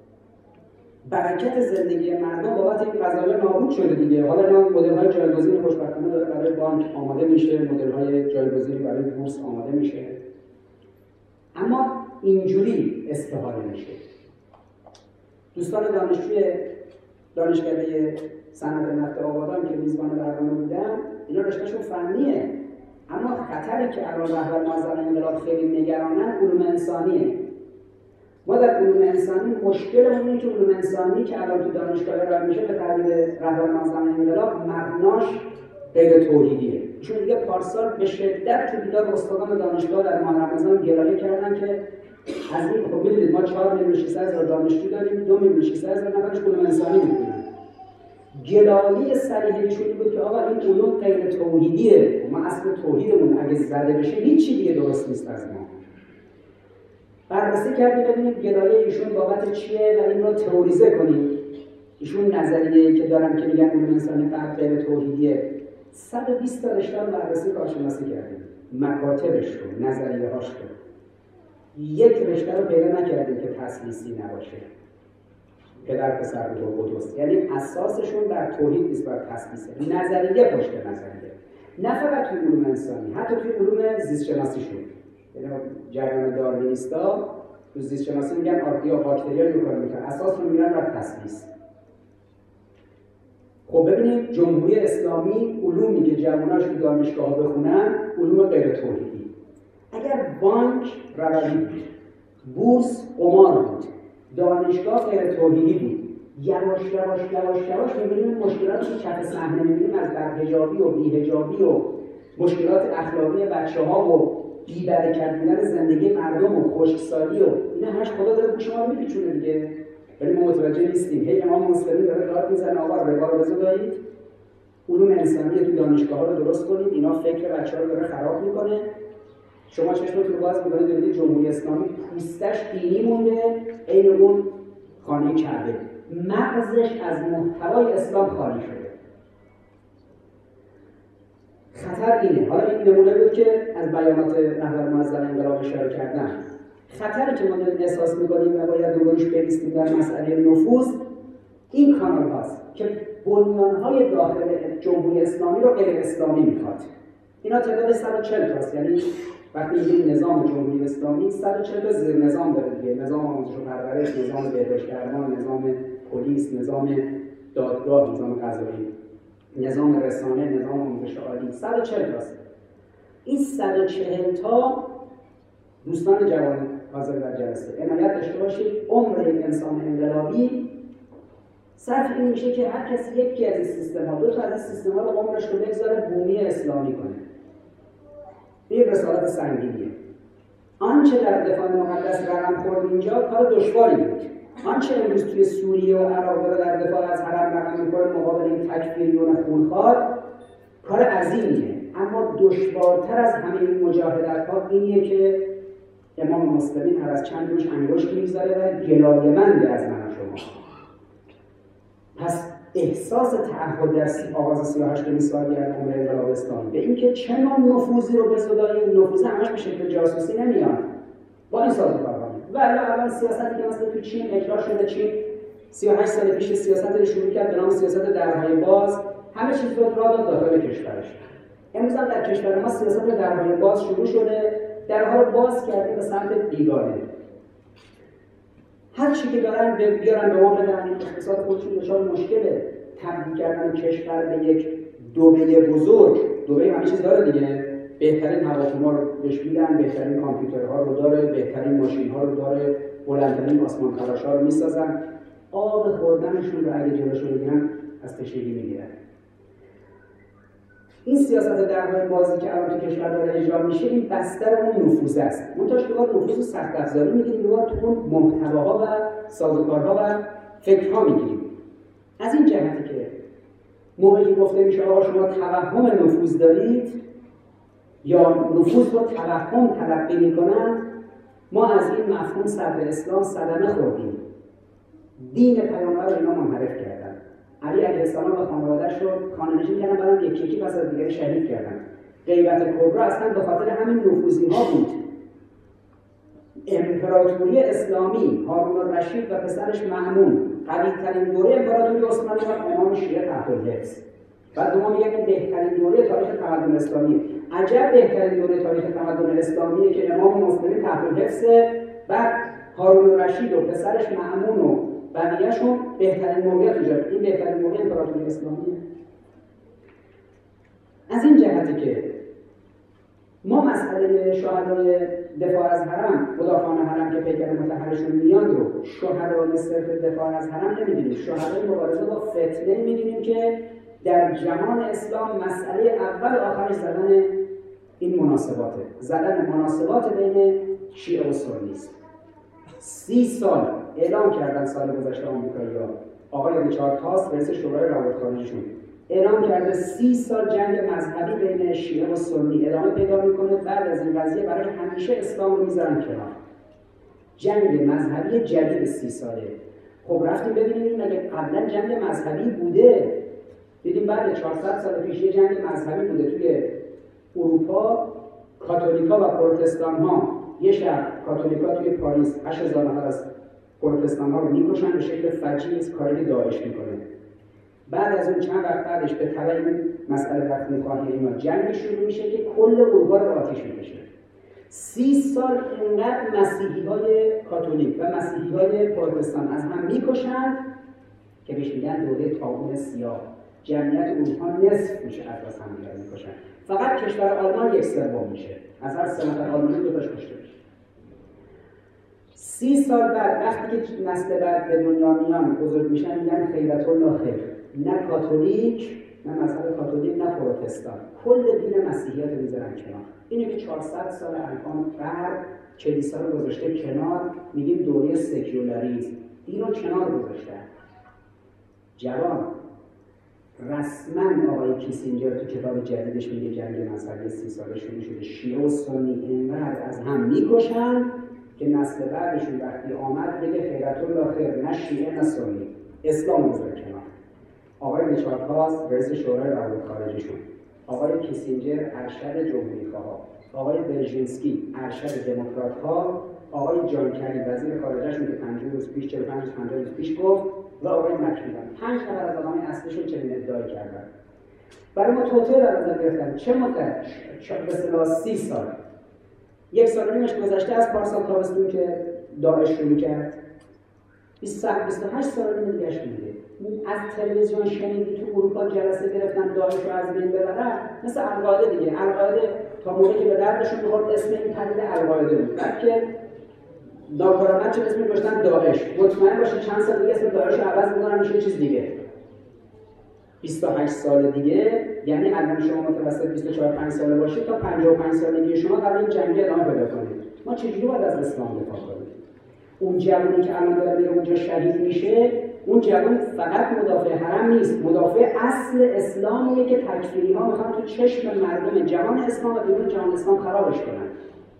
برکت زندگی مردم بابت این قضایا نابود شده دیگه. حالا اینا مدل‌های جایگزین خوشبختانه داره برای بانک آماده میشه، مدل‌های جایگزینی برای بورس آماده میشه. اما اینجوری استفاده میشه. دوستان دانشجوی دانشکده صنعت نفت آبادان که میزبان برنامه بودن، اینا رشتهشون فنیه، اما خطری که الان رهبر معظم انقلاب خیلی نگرانن علوم انسانیه. ما در علوم انسانی مشکلمون اینه که علوم انسانی که الان تو دانشگاه ارائه میشه به تعبیر رهبر معظم انقلاب مبناش غیر توحیدیه. چون دیگه پارسال به شدت تو دیدار استادان دانشگاه در ماه رمضان گلایه کردن که از این خب می‌دونید ما چهار میلیون و ششصد هزار دانشجو داریم، دو میلیون و ششصد هزار نفرش علوم انسانی می‌خونن. گلایه صریحشون بود که آقا این علوم غیر توحیدیه، ما اصل توحیدمون اگه زده بشه هیچی دیگه درست نیست از ما. بررسی کردیم ببینیم گلایه ایشون بابت چیه و این رو تئوریزه کنیم. ایشون نظریه‌ای که دارن که میگن علوم انسانی فقط غیر توحیدیه، صد و بیست تا رشته رو بررسی کارشناسی کردیم، مکاتبش رو، نظریه‌هاش رو. یک رشته رو پیدا نکردیم که تسلیسی نباشه. پدر پسر و قدوس، یعنی اساسشون بر توحید نیست، بر تسلیسه. نظریه پشت نظریه. نه فقط توی علوم انسانی، حتی توی علوم زیست شناسی شد. یعنی جریان داروینیستا تو زیست شناسی میگن آرکیا باکتریا یوکاریوتا، اساس رو میگن بر تسلیس. خب ببینید جمهوری اسلامی علومی که جواناش تو دانشگاه بخونن علوم غیر توحیدی. اگر بانک رولی بود، بورس قمار بود، دانشگاه غیر توحیدی بود، یواش یواش یواش یواش می‌بینیم مشکلاتی که کف صحنه می‌بینیم از بدحجابی و بی‌حجابی و مشکلات اخلاقی بچه‌ها و بی‌برکت بودن زندگی مردم و خشکسالی و اینا همش خدا داره گوش ما رو می‌پیچونه دیگه. ولی ما متوجه نیستیم. هی امام مسلمی داره داد میزنه آقا ربا رو بذارید، علوم انسانی تو دانشگاه‌ها رو درست کنید، اینا فکر بچه‌ها رو داره خراب می‌کنه. شما چشمتون رو باز می‌کنید ببینید جمهوری اسلامی پوستش دینی مونده، عین اون خانه کعبه. مغزش از محتوای اسلام خالی شده. خطر اینه. حالا این نمونه بود که از بیانات رهبر معظم انقلاب اشاره کردم. خطری که ما داریم احساس می‌کنیم و باید روبروش بایستیم در مسئله نفوذ این کانال هاست که بنیان‌های داخل جمهوری اسلامی رو غیر اسلامی می‌خواد. اینا تعداد صد و چهل تاست، یعنی وقتی میگیم نظام جمهوری اسلامی صد و چهل تا زیر نظام داره دیگه. نظام آموزش و پرورش، نظام بهداشت درمان، نظام پلیس، نظام دادگاه، نظام قضایی، نظام رسانه، نظام آموزش عالی، صد و چهل تاست. این صد و چهل تا دوستان جوان حاضر در جلسه عنایت داشته باشید، عمر یک انسان انقلابی صرف این میشه که هر کسی یکی از این سیستم‌ها، دو تا از این سیستم‌ها رو عمرش رو بگذاره بومی اسلامی کنه. این رسالت سنگینیه. آنچه در دفاع مقدس رقم خورد اینجا کار دشواری بود. آنچه امروز توی سوریه و عراق داره در دفاع از حرم رقم می‌خوره مقابل این تکفیریون خونخوار کار عظیمیه. اما دشوارتر از همه این مجاهدت‌ها اینیه که امام مسلمی هر از چند روش انگشت می‌ذاره و گلایه‌منده از من و شما. پس احساس تعهد در آغاز سی و هشتمین سالگرد عمر انقلاب اسلامی به اینکه چه نوع نفوذی رو بزداییم، نفوذ همش به شکل جاسوسی نمیاد، با این سازوکار کنیم. و الان سیاستی که مثلا تو چین اجرا شده، چین سی و هشت سال پیش سیاستی رو شروع کرد به نام سیاست درهای باز، همه چیز رو را داد داخل کشورش. امروز هم در کشور ما سیاست درهای باز شروع شده، درها رو باز کردیم به سمت بیگانه. هر چی که دارن بیارن به ما بدن، این اقتصاد خودشون دچار مشکله. تبدیل کردن کشور به یک دبی بزرگ، دبی همه چیز داره دیگه، بهترین هواپیما رو بهش میدن، بهترین کامپیوترها رو داره، بهترین ماشین‌ها رو داره، بلندترین آسمان خراش‌ها رو میسازن. آب خوردنشون رو اگه جلوش رو بگیرن از تشنگی میگیرن. این سیاست درهای بازی که الان تو کشور داره اجرا میشه، این بستر اون نفوذ است. منتها که باید نفوذ سخت افزاری میگیریم، باید تو اون محتواها و سازوکارها و فکرها میگیریم. از این جهتی که موقعی که گفته میشه آقا شما توهم نفوذ دارید یا نفوذ رو توهم تلقی میکنن، ما از این مفهوم صدر اسلام صدمه خوردیم. دین پیامبر رو اینا منحرف کردن. علی علیه السلام و خانواده‌اش رو خانه‌نشین کردن، بعدم یکی یکی پس از دیگری شهید کردن. غیبت کبرا اصلا به خاطر همین نفوذی‌ها بود. امپراتوری اسلامی، هارون الرشید و پسرش مأمون، قوی‌ترین دوره امپراتوری عثمانی و امام شیعه تحت الحفظ. بعد ما میگیم که بهترین دوره تاریخ تمدن اسلامی. عجب بهترین دوره تاریخ تمدن اسلامیه که امام مسلمی تحت الحفظ، بعد هارون الرشید و پسرش مأمون و بقیه‌شون بهترین موقعیت ایجاد. این بهترین موقع امپراتوری اسلامیه. از این جهتی که ما مسئله شهدای دفاع از حرم، مدافعان حرم که پیکر مطهرشون میاد رو شهدای صرف دفاع از حرم نمیدونیم. شهدای مبارزه با فتنه میدونیم که در جهان اسلام مسئله اول و آخرش زدن این مناسباته، زدن مناسبات بین شیعه و سنی است. سی سال اعلام کردن سال گذشته آمریکایی‌ها، آقای ریچارد هاس رئیس شورای روابط خارجیشون اعلام کرده سی سال جنگ مذهبی بین شیعه و سنی ادامه پیدا میکنه. بعد از این قضیه برای همیشه اسلام رو میذارن کنار. جنگ مذهبی جدید سی ساله. خب رفتیم ببینیم مگه قبلا جنگ مذهبی بوده؟ دیدیم بعد چهارصد سال پیش یه جنگ مذهبی بوده توی اروپا. کاتولیکا و پروتستان ها، یه شب کاتولیکا توی پاریس هشت هزار نفر از پروتستان ها رو میکشن به شکل فجیع، کاری داعش میکنه. بعد از اون چند وقت بعدش به تبع این مسئله رفتن خواهی اینا جنگ شروع میشه که کل اروپا رو آتیش میکشه. سی سال اینقدر مسیحی های کاتولیک و مسیحی های پروتستان از هم میکشن که بهش میگن دوره طاعون سیاه. جمعیت اروپا نصف میشه از هم دیگر میکشن. فقط کشور آلمان یک سوم میشه. از هر سه نفر آلمانی دو تاش کشته میشه. سی سال بعد وقتی که نسل بعد به دنیا میان بزرگ میشن میگن خیرت الله خیر. نه کاتولیک، نه مذهب کاتولیک، نه پروتستان. کل دین مسیحیت رو میذارن کنار. اینه که چهارصد سال الان فرد کلیسا رو گذاشته کنار، میگیم دوره سکولاریسم. اینو کنار گذاشتن. جوان رسما آقای کیسینجر تو کتاب جدیدش میگه جنگ مذهبی سی ساله شروع شده. شیعه و سنی اینقدر از هم میکشن که نسل بعدشون وقتی آمد بگه خیرت الله خیر، نه شیعه نه سنی، اسلام بذاره کنار. آقای ریچارد هاس رئیس شورای روابط خارجیشون، آقای کیسینجر ارشد جمهوری‌خواها، آقای برژینسکی ارشد دموکرات‌ها، آقای جان کری وزیر خارجه‌شون که پنجاه روز پیش چهل و پنج پنجاه روز پیش گفت، و آقای مکمیلن. پنج نفر از آدمای اصلیشون چنین ادعای کردن. برای ما توطئه در نظر گرفتن. چه مدت؟ به اصطلاح سی سال. یک سال و نیمش گذشته از پارسال تابستون که داعش شروع کرد. بیست و هشت سال و نیم دیگه‌اش میده. از تلویزیون شنیدی تو اروپا جلسه گرفتن داعش رو از بین ببرن، مثل القاعده دیگه. القاعده تا موقعی که به دردشون می‌خورد اسم این پدیده القاعده بود. بعد که ناکارآمد چه اسمی گذاشتن داعش. مطمئن باشید چند سال دیگه اسم داعش رو عوض می‌کنن میشه چیز دیگه. بیست و هشت سال دیگه، یعنی الان شما متوسط بیست و چهار پنج ساله باشید تا پنجاه و پنج سالگی شما قرار این جنگ ادامه پیدا کنید. ما چجوری باید از اسلام دفاع کنیم؟ اون جوانی که الان داره میره اونجا شهید میشه، اون جوان فقط مدافع حرم نیست، مدافع اصل اسلامیه که تکفیری‌ها میخوان تو چشم مردم جهان اسلام و بیرون جهان اسلام خرابش کنن.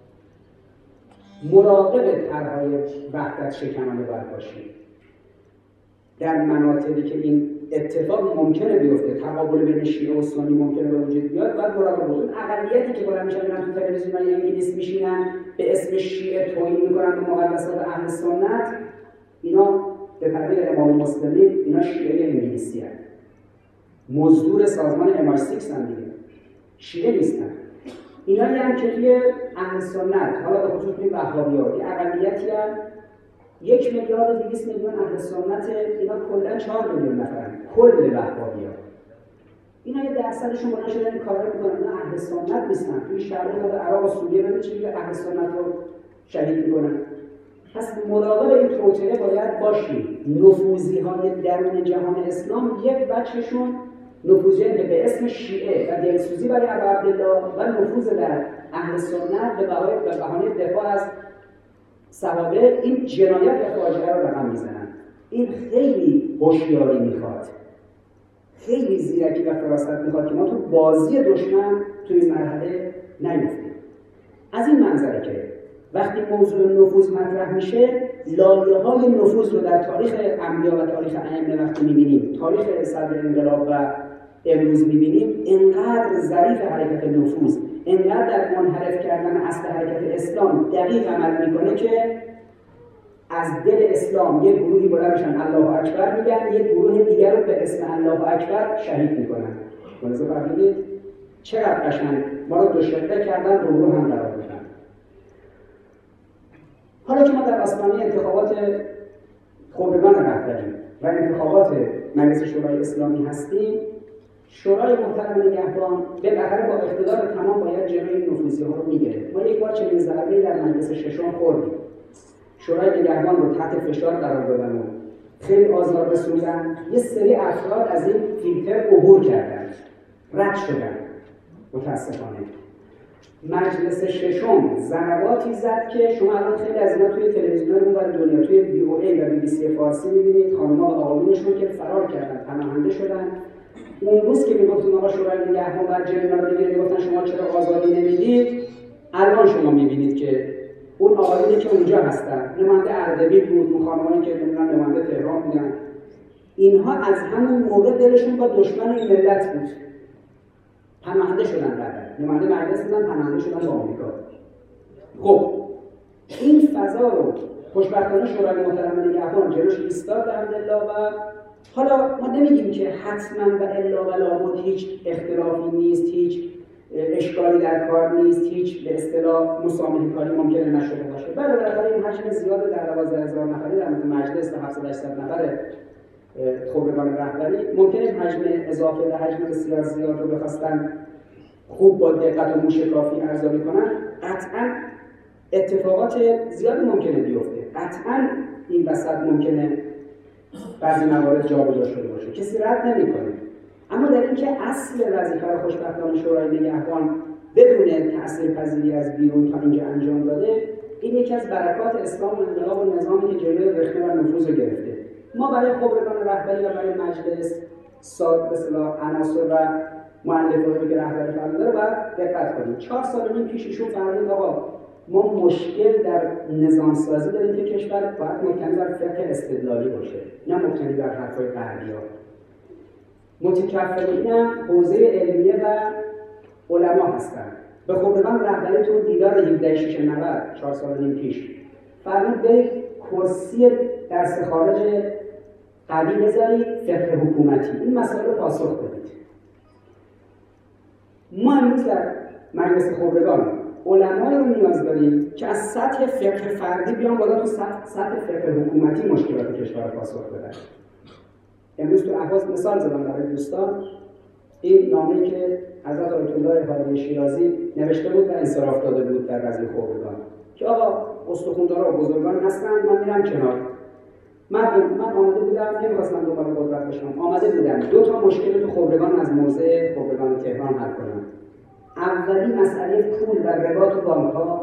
مراقب طرح‌های وحدت شکنانه باید باشید. در مناطقی که این اتفاق ممکنه بیفته، تقابل بین شیعه و سنی ممکنه به وجود بیاد، باید مراقب باشید. اقلیتی که بلند میشن میرن تو تلویزیون‌های انگلیس میشینن به اسم شیعه توهین میکنن به مقدسات اهل سنت، اینا به تعبیر امام مسلمی اینا شیعه انگلیسی هستند. مزدور سازمان ام آی سیکس هم دیگه. شیعه نیستن. اینایی هم که توی اهل سنت، حالا به خصوص توی وهابی‌ها، یه اقلیتی هم یک میلیارد و دویست میلیون اهل سنت، اینا کلا چهار میلیون نفرن. کل وهابی‌ها. اینا یه درصدشون بلند شدن این کارا میکنن. اینا اهل سنت نیستن. توی شهرهای عراق و سوریه ببینید چجوری اهل سنت رو شهید میکنن. پس مراقب این توطئه باید باشیم. نفوذی‌های درون جهان اسلام یک بچه‌شون نفوذیه که به اسم شیعه و دلسوزی برای ابو عبدالله و نفوذ در اهل سنت به بهانه دفاع از صحابه این جنایت و فاجعه رو رقم میزنن. این خیلی هوشیاری میخواد، خیلی زیرکی و فراست میخواد که ما تو بازی دشمن تو این مرحله نیفتیم. از این منظره که وقتی موضوع نفوذ مطرح میشه، لایه‌های نفوذ رو در تاریخ انبیا و تاریخ ائمه وقتی میبینیم، تاریخ صدر انقلاب و امروز میبینیم، انقدر ظریف حرکت نفوذ، انقدر در منحرف کردن اصل حرکت اسلام دقیق عمل میکنه که از دل اسلام یک گروهی بلند میشن الله اکبر میگن، یک گروه دیگر رو به اسم الله اکبر شهید میکنن. ملاحظه فرمودید چقدر قشنگ ما رو دو شقه کردن، رو رو هم قرار میدن. حالا که ما در آستانه انتخابات خبرگان رهبری و انتخابات مجلس شورای اسلامی هستیم، شورای محترم نگهبان بالاخره با اقتدار تمام باید جلوی این نفوذی‌ها رو میگیره. ما یک بار چنین ضربه‌ای در مجلس ششم خوردیم. شورای نگهبان رو تحت فشار قرار دادن و خیلی آزار رسوندن. یه سری افراد از این فیلتر عبور کردن، رد شدن. متاسفانه مجلس ششم ضرباتی زد که شما الان خیلی از اینا توی تلویزیون‌های اونور دنیا، توی وی او ای و بی بی سی فارسی می‌بینید، خانم‌ها و آقایونشون که فرار کردن، پناهنده شدن. اون روز که میگفتیم آقا شورای نگهبان باید جلوی رو بگیره، میگفتن شما چرا آزادی نمیدید، الان شما می‌بینید که اون آقایونی که اونجا هستن، نماینده اردبیل بود، اون خانمایی که نمیدونم نماینده تهران بودن، اینها از همون موقع دلشون با دشمن این ملت بود، پناهنده شدن بعدن، نماینده مجلس بودن، پناهنده شدن به آمریکا. خب این فضا رو خوشبختانه شورای محترم نگهبان جلوش ایستاد الحمدلله. و حالا ما نمیگیم که حتما و الا و لابد هیچ اختلافی نیست، هیچ اشکالی در کار نیست، هیچ به اصطلاح مسامحه کاری ممکنه نشده باشه. بله بالاخره این حجم زیاد در دوازده هزار نفری در مجلس و هفتصد هشتصد نفر خبرگان رهبری، ممکنه حجم اضافه و حجم بسیار زیاد رو بخواستن خوب با دقت و موشکافی ارزیابی کنن، قطعا اتفاقات زیادی ممکنه بیفته، قطعا این وسط ممکنه بعضی موارد جابجا شده باشه، کسی رد نمی‌کنه. اما در اینکه اصل وظیفه رو خوشبختانه شورای نگهبان بدون تأثیرپذیری از بیرون تا اینجا انجام داده، این یکی از برکات اسلام و انقلاب و نظامی که جلوی رخنه و نفوذ رو گرفته. ما برای خبرگان رهبری و برای مجلس سال به اصطلاح عناصر و مؤلفاتی که رهبری فرموده رو باید دقت کنیم. چهار سال و نیم پیش ایشون فرمود آقا ما مشکل در نظام سازی داریم که کشور باید مبتنی بر فقه استدلالی باشه، نه مبتنی بر حرفای غربی‌ها. متکفلین هم حوزه علمیه و علما هستن. به خبرگان رهبریتون دیدار هفده شش نود چهار سال و نیم پیش فرمود برید کرسی درس خارج قوی بذارید، فقه حکومتی، این مسائل رو پاسخ بدید. ما امروز در مجلس خبرگان علمایی رو نیاز داریم که از سطح فقه فردی بیان بالا تو سطح, سطح فقه حکومتی مشکلات کشور رو پاسخ بدن. امروز تو احواز مثال زدم برای دوستان، این نامه‌ای که حضرت آیت الله حاجی شیرازی نوشته بود و انصراف داده بود در قضیه خبرگان که آقا استخوان‌دارا و بزرگان هستن، من میرم کنار. مردم من آمده بودم، نمی‌خواستم دنبال قدرت باشم، آمده بودم دو تا مشکل تو خبرگان از موضع خبرگان تهران حل کنم. اولی مسئله پول و ربا تو بانک‌ها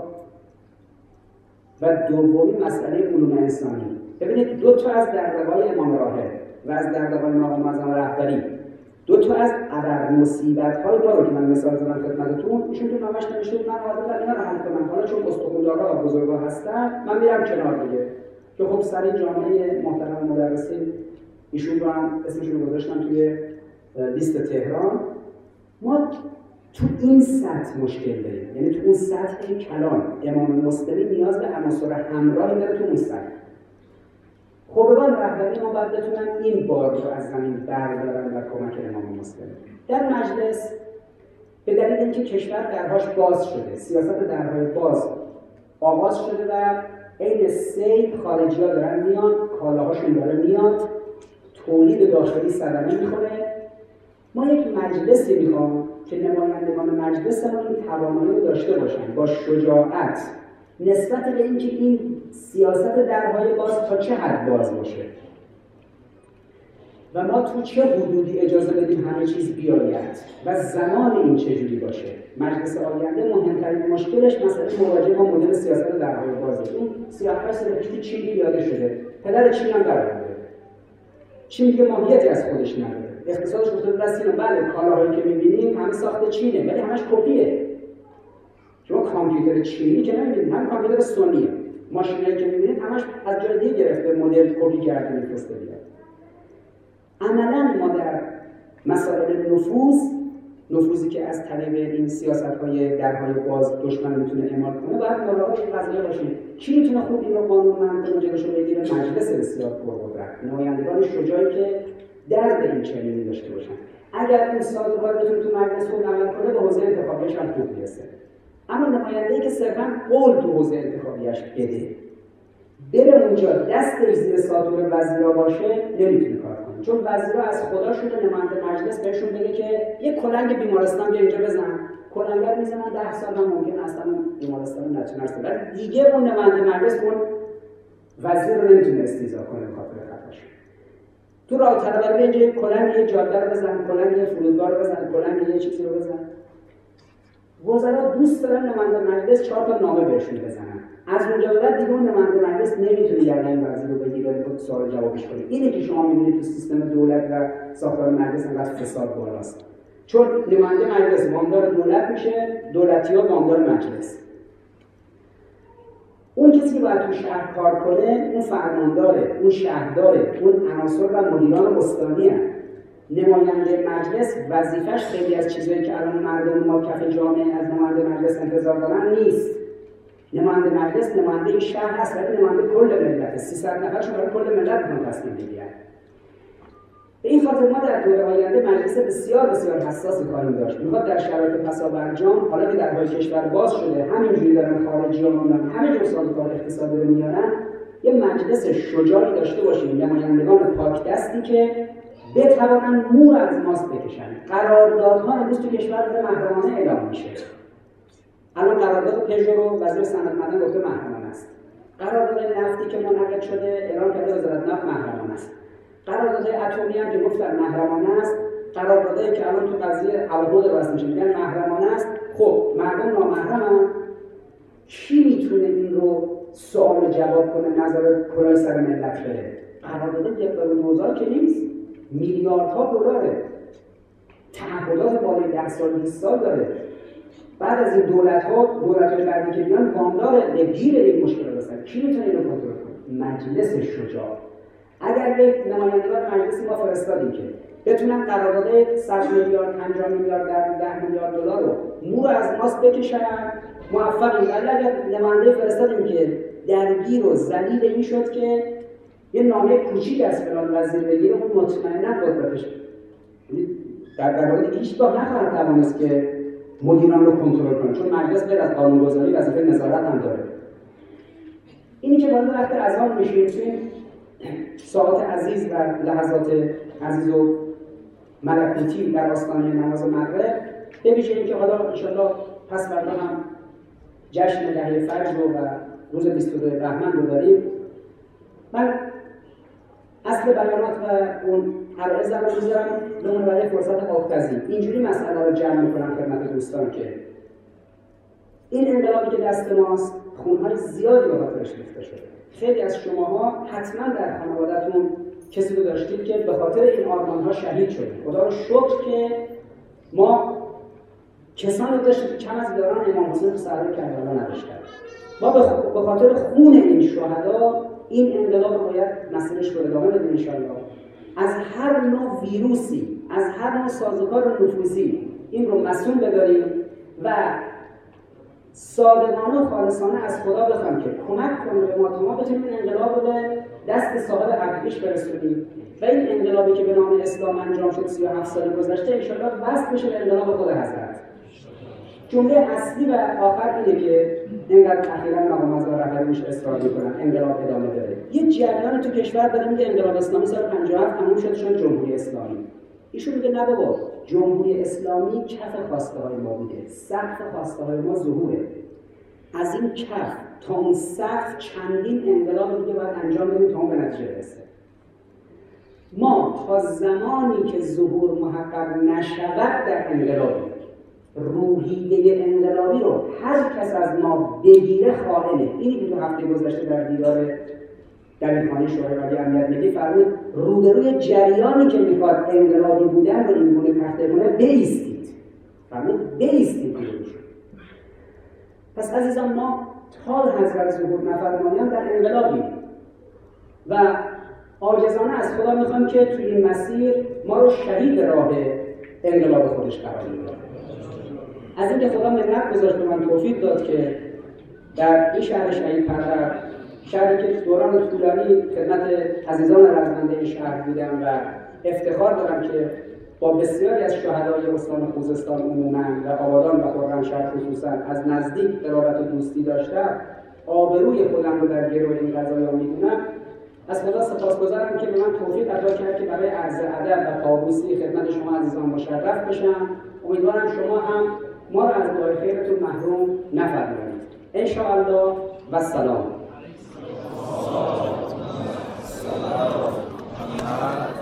و دومی مسئله علوم انسانی. ببینید دو تا از دغدغه‌های امام راهب و از دغدغه‌های مقام معظم رهبری، دو تا از ابر مصیبت‌های ما رو که من مثال زدم خدمتتون، ایشون تو نامش نوشته بود من آمده بودم اینا رو حل کنم، حالا چون استخوان‌دارا و بزرگان هستن من میرم کنار دیگه. که خب سری جامعه محترم مدرسین ایشون رو هم اسمشون رو گذاشتن توی لیست تهران. ما تو این سطح مشکل داریم، یعنی تو اون سطح کلان امام مسلمی نیاز به عناصر همراهی داره. تو اون سطح خبرگان رهبری ما باید بتونن این بار رو از زمین بردارن و کمک امام مسلمی. در مجلس به دلیل اینکه کشور درهاش باز شده، سیاست درهای باز آغاز شده و عین سیل خارجی‌ها دارن میان، کالاهاشون داره میاد، تولید داخلی صدمه میخوره. ما یک مجلسی میخوام که نمایندگان مجلسمون این توانایی رو داشته باشن با شجاعت نسبت به اینکه این سیاست درهای باز تا چه حد باز باشه و ما تو چه حدودی اجازه بدیم همه چیز بیاید و زمان این چجوری باشه. مجلس آینده مهمترین مشکلش مسئله مواجهه با مدل سیاست درهای بازه. این سیاست سلفیستی چین پیاده شده، پدر چین هم درآمده. چین دیگه ماهیتی از خودش نداره، اقتصادش افتاده دست چین. بله کالاهایی که می‌بینیم همه ساخت چینه ولی همش کپیه. شما کامپیوتر چینی که نمی‌بینید، هم کامپیوتر سونیه. ماشینایی که می‌بینید همش از جای دیگه گرفته، مدل کپی کرده می‌فرسته بیاد. عملاً ما در مسائل نفوذ، نفوذی که از طریق این سیاست‌های درهای باز دشمن میتونه اعمال کنه، باید مراقب این قضیه باشیم. کی میتونه خوب این رو قانونمند کنه، جلوشو بگیره؟ مجلس بسیار پرقدرت، نمایندگان شجاعی که درد این چنینی داشته باشن. اگر این سازوکار بتونه تو مجلس خوب عمل کنه، به حوزه انتخابیش هم خوب میرسه. اما نماینده‌ای که صرفاً قول تو حوزه انتخابیش بده، بره اونجا دستش زیر ساطور وزیرا باشه، نمیتونه کار کنه. چون وزیرا از خدا شده نماینده مجلس بهشون بگه که یه کلنگ بیمارستان بیا اینجا بزن، کلنگ میزنن ده سال هم ممکن است اون بیمارستان نتونسته، ولی دیگه اون نماینده مجلس اون وزیر رو نمیتونه استیضاح کنه به خاطر خطاش. تو راه طلبه اینجا کلنگ یه جاده رو بزن، کلنگ یه فرودگاه رو بزن، کلنگ یه چیزی رو بزن. وزرا دوست دارن نماینده مجلس چهار تا نامه بهشون بزنن. از اونجا به بعد دیگه اون نماینده مجلس نمیتونه گردن وزیر رو بگیره و سوال جوابش کنه. اینه که شما میبینید تو سیستم دولت و ساختار مجلس انقدر فساد بالاست. چون نماینده مجلس وامدار دولت میشه، دولتی‌ها وامدار مجلس. اون کسی که باید تو شهر کار کنه، اون فرمانداره، اون شهرداره، اون عناصر و مدیران استانی هست. نماینده مجلس وظیفش خیلی از چیزایی که الان مردم ما کف جامعه از نماینده مجلس انتظار دارن نیست. نماینده مجلس نماینده این شهر هست، ولی نماینده کل ملت، سیصد نفرش برای کل ملت میخوان تصمیم بگیرن. به این خاطر ما در دوره آینده مجلس بسیار بسیار حساس کاری داشت. میخواد در شرایط پسابرجام، حالا که درهای کشور باز شده، همینجوری دارن خارجی‌ها میان، همه جور سازوکار اقتصادی رو میارن، یه مجلس شجاعی داشته باشیم، نمایندگان پاک دستی که بتوانن مو از ماست بکشن. قراردادها امروز تو کشور داره محرمانه اعلام میشه. الان قرارداد پژو رو وزیر صنعت معدن گفته محرمانه است. قرارداد نفتی که منعقد شده اعلام کرده وزارت نفت محرمانه است. قرارداد اتمی هم که گفتن محرمانه است. قراردادایی که الان تو قضیه هواپود واسه میشه میگن محرمانه است. خب مردم نامحرمن، کی میتونه این رو سوال جواب کنه، نظر کلای سر ملت بره؟ قرارداد یک تا دو هزار که نیست، میلیاردها دلاره، تعهدات بالای ده سال بیست سال داره. بعد از این دولت‌ها دولت‌های بعدی که میان وامدار گیر این مشکل رو بسن. کی میتونه اینو کنترل کنه؟ مجلس شجاع. اگر یک نمایندگان مجلسی ما فرستادیم که بتونن قرارداد صد میلیارد پنجاه میلیارد ده میلیارد دلار رو مو از ماست بکشن، موفقیم. ولی اگر نماینده فرستادیم که درگیر و ذلیل این شد که یه نامه کوچیک از فلان وزیر بگیره، اون مطمئنا قدرتش در در واقع دیگه هیچ گاه نخواهد توانست که مدیران رو کنترل کنه، چون مجلس غیر از قانون‌گذاری وظیفه نظارت هم داره. اینی که وارد وقت اذان میشیم تو این ساعات عزیز و لحظات عزیز و ملکوتی در آستانه نماز مغرب، به ویژه اینکه حالا انشالله پس فردا هم جشن دهه فجر و روز بیست و دو بهمن رو داریم. من اصل بیانات و اون عرضه رو میذارم به اون برای فرصت آبتزی. اینجوری مسئله رو جمع میکنم خدمت دوستان که این انقلابی که دست ماست خونهای زیادی به خاطرش ریخته شده. خیلی از شماها حتما در خانواده‌تون کسی رو داشتید که به خاطر این آرمان‌ها شهید شده. خدا رو شکر که ما کسانی داشتیم که کم از یاران امام حسین تو صحرای کربلا نداشتن. ما به خاطر خون این شهدا این انقلاب رو باید مسیرش رو ادامه بدیم انشاءالله. از هر نوع ویروسی، از هر نوع سازوکار نفوذی این رو مسئول بداریم و صادقانه و خالصانه از خدا بخوایم که کمک کنه به ما تا ما بتونیم این انقلاب رو به دست صاحب حقیقیش برسونیم و این انقلابی که به نام اسلام انجام شد سی و هفت سال گذشته انشاءالله وصل بشه به انقلاب خود حضرت. جمله اصلی و آخر اینه که اینقدر اخیراً مقام معظم رهبری میشه اصرار میکنن انقلاب ادامه داره. یه جریان تو کشور داره میگه انقلاب اسلامی سال پنجاه و هفت تموم شد شد جمهوری اسلامی. ایشون میگه نه بابا، جمهوری اسلامی کف خواسته های ما بوده، سقف خواسته های ما ظهوره. از این کف تا اون سقف چندین انقلاب دیگه باید انجام بدیم تا اون به نتیجه برسه. ما تا زمانی که ظهور محقق نشود در انقلابی، روحیه انقلابی رو هر کس از ما بگیره خائنه. اینی که تو هفته گذشته در دیدار دبیرخانه شورای عالی امنیت ملی فرمود روبروی جریانی که میخواد انقلابی بودن رو این گونه تخته کنه بایستید. فرمود بایستید روش. پس عزیزان ما حال حضرت ظهور نفرمایند در انقلابیم و عاجزانه از خدا میخوام که توی این مسیر ما رو شهید راه انقلاب خودش قرار بده. از اینکه خدا منت گذاشت به من توفیق داد که در این شهر شهید پرور، شهری که دوران طولانی خدمت عزیزان رزمنده این شهر بودم و افتخار دارم که با بسیاری از شهدای استان خوزستان عموما و آبادان و خرمشهر خصوصا از نزدیک قرابت و دوستی داشتم، آبروی خودم رو در گرو این قضایا میدونم. از خدا سپاسگزارم که به من توفیق عطا کرد که برای عرض ادب و طاووسی خدمت شما عزیزان مشرف بشم. امیدوارم شما هم ما رو از دعای خیرتون محروم نفرمایید. ان شاء الله و سلام.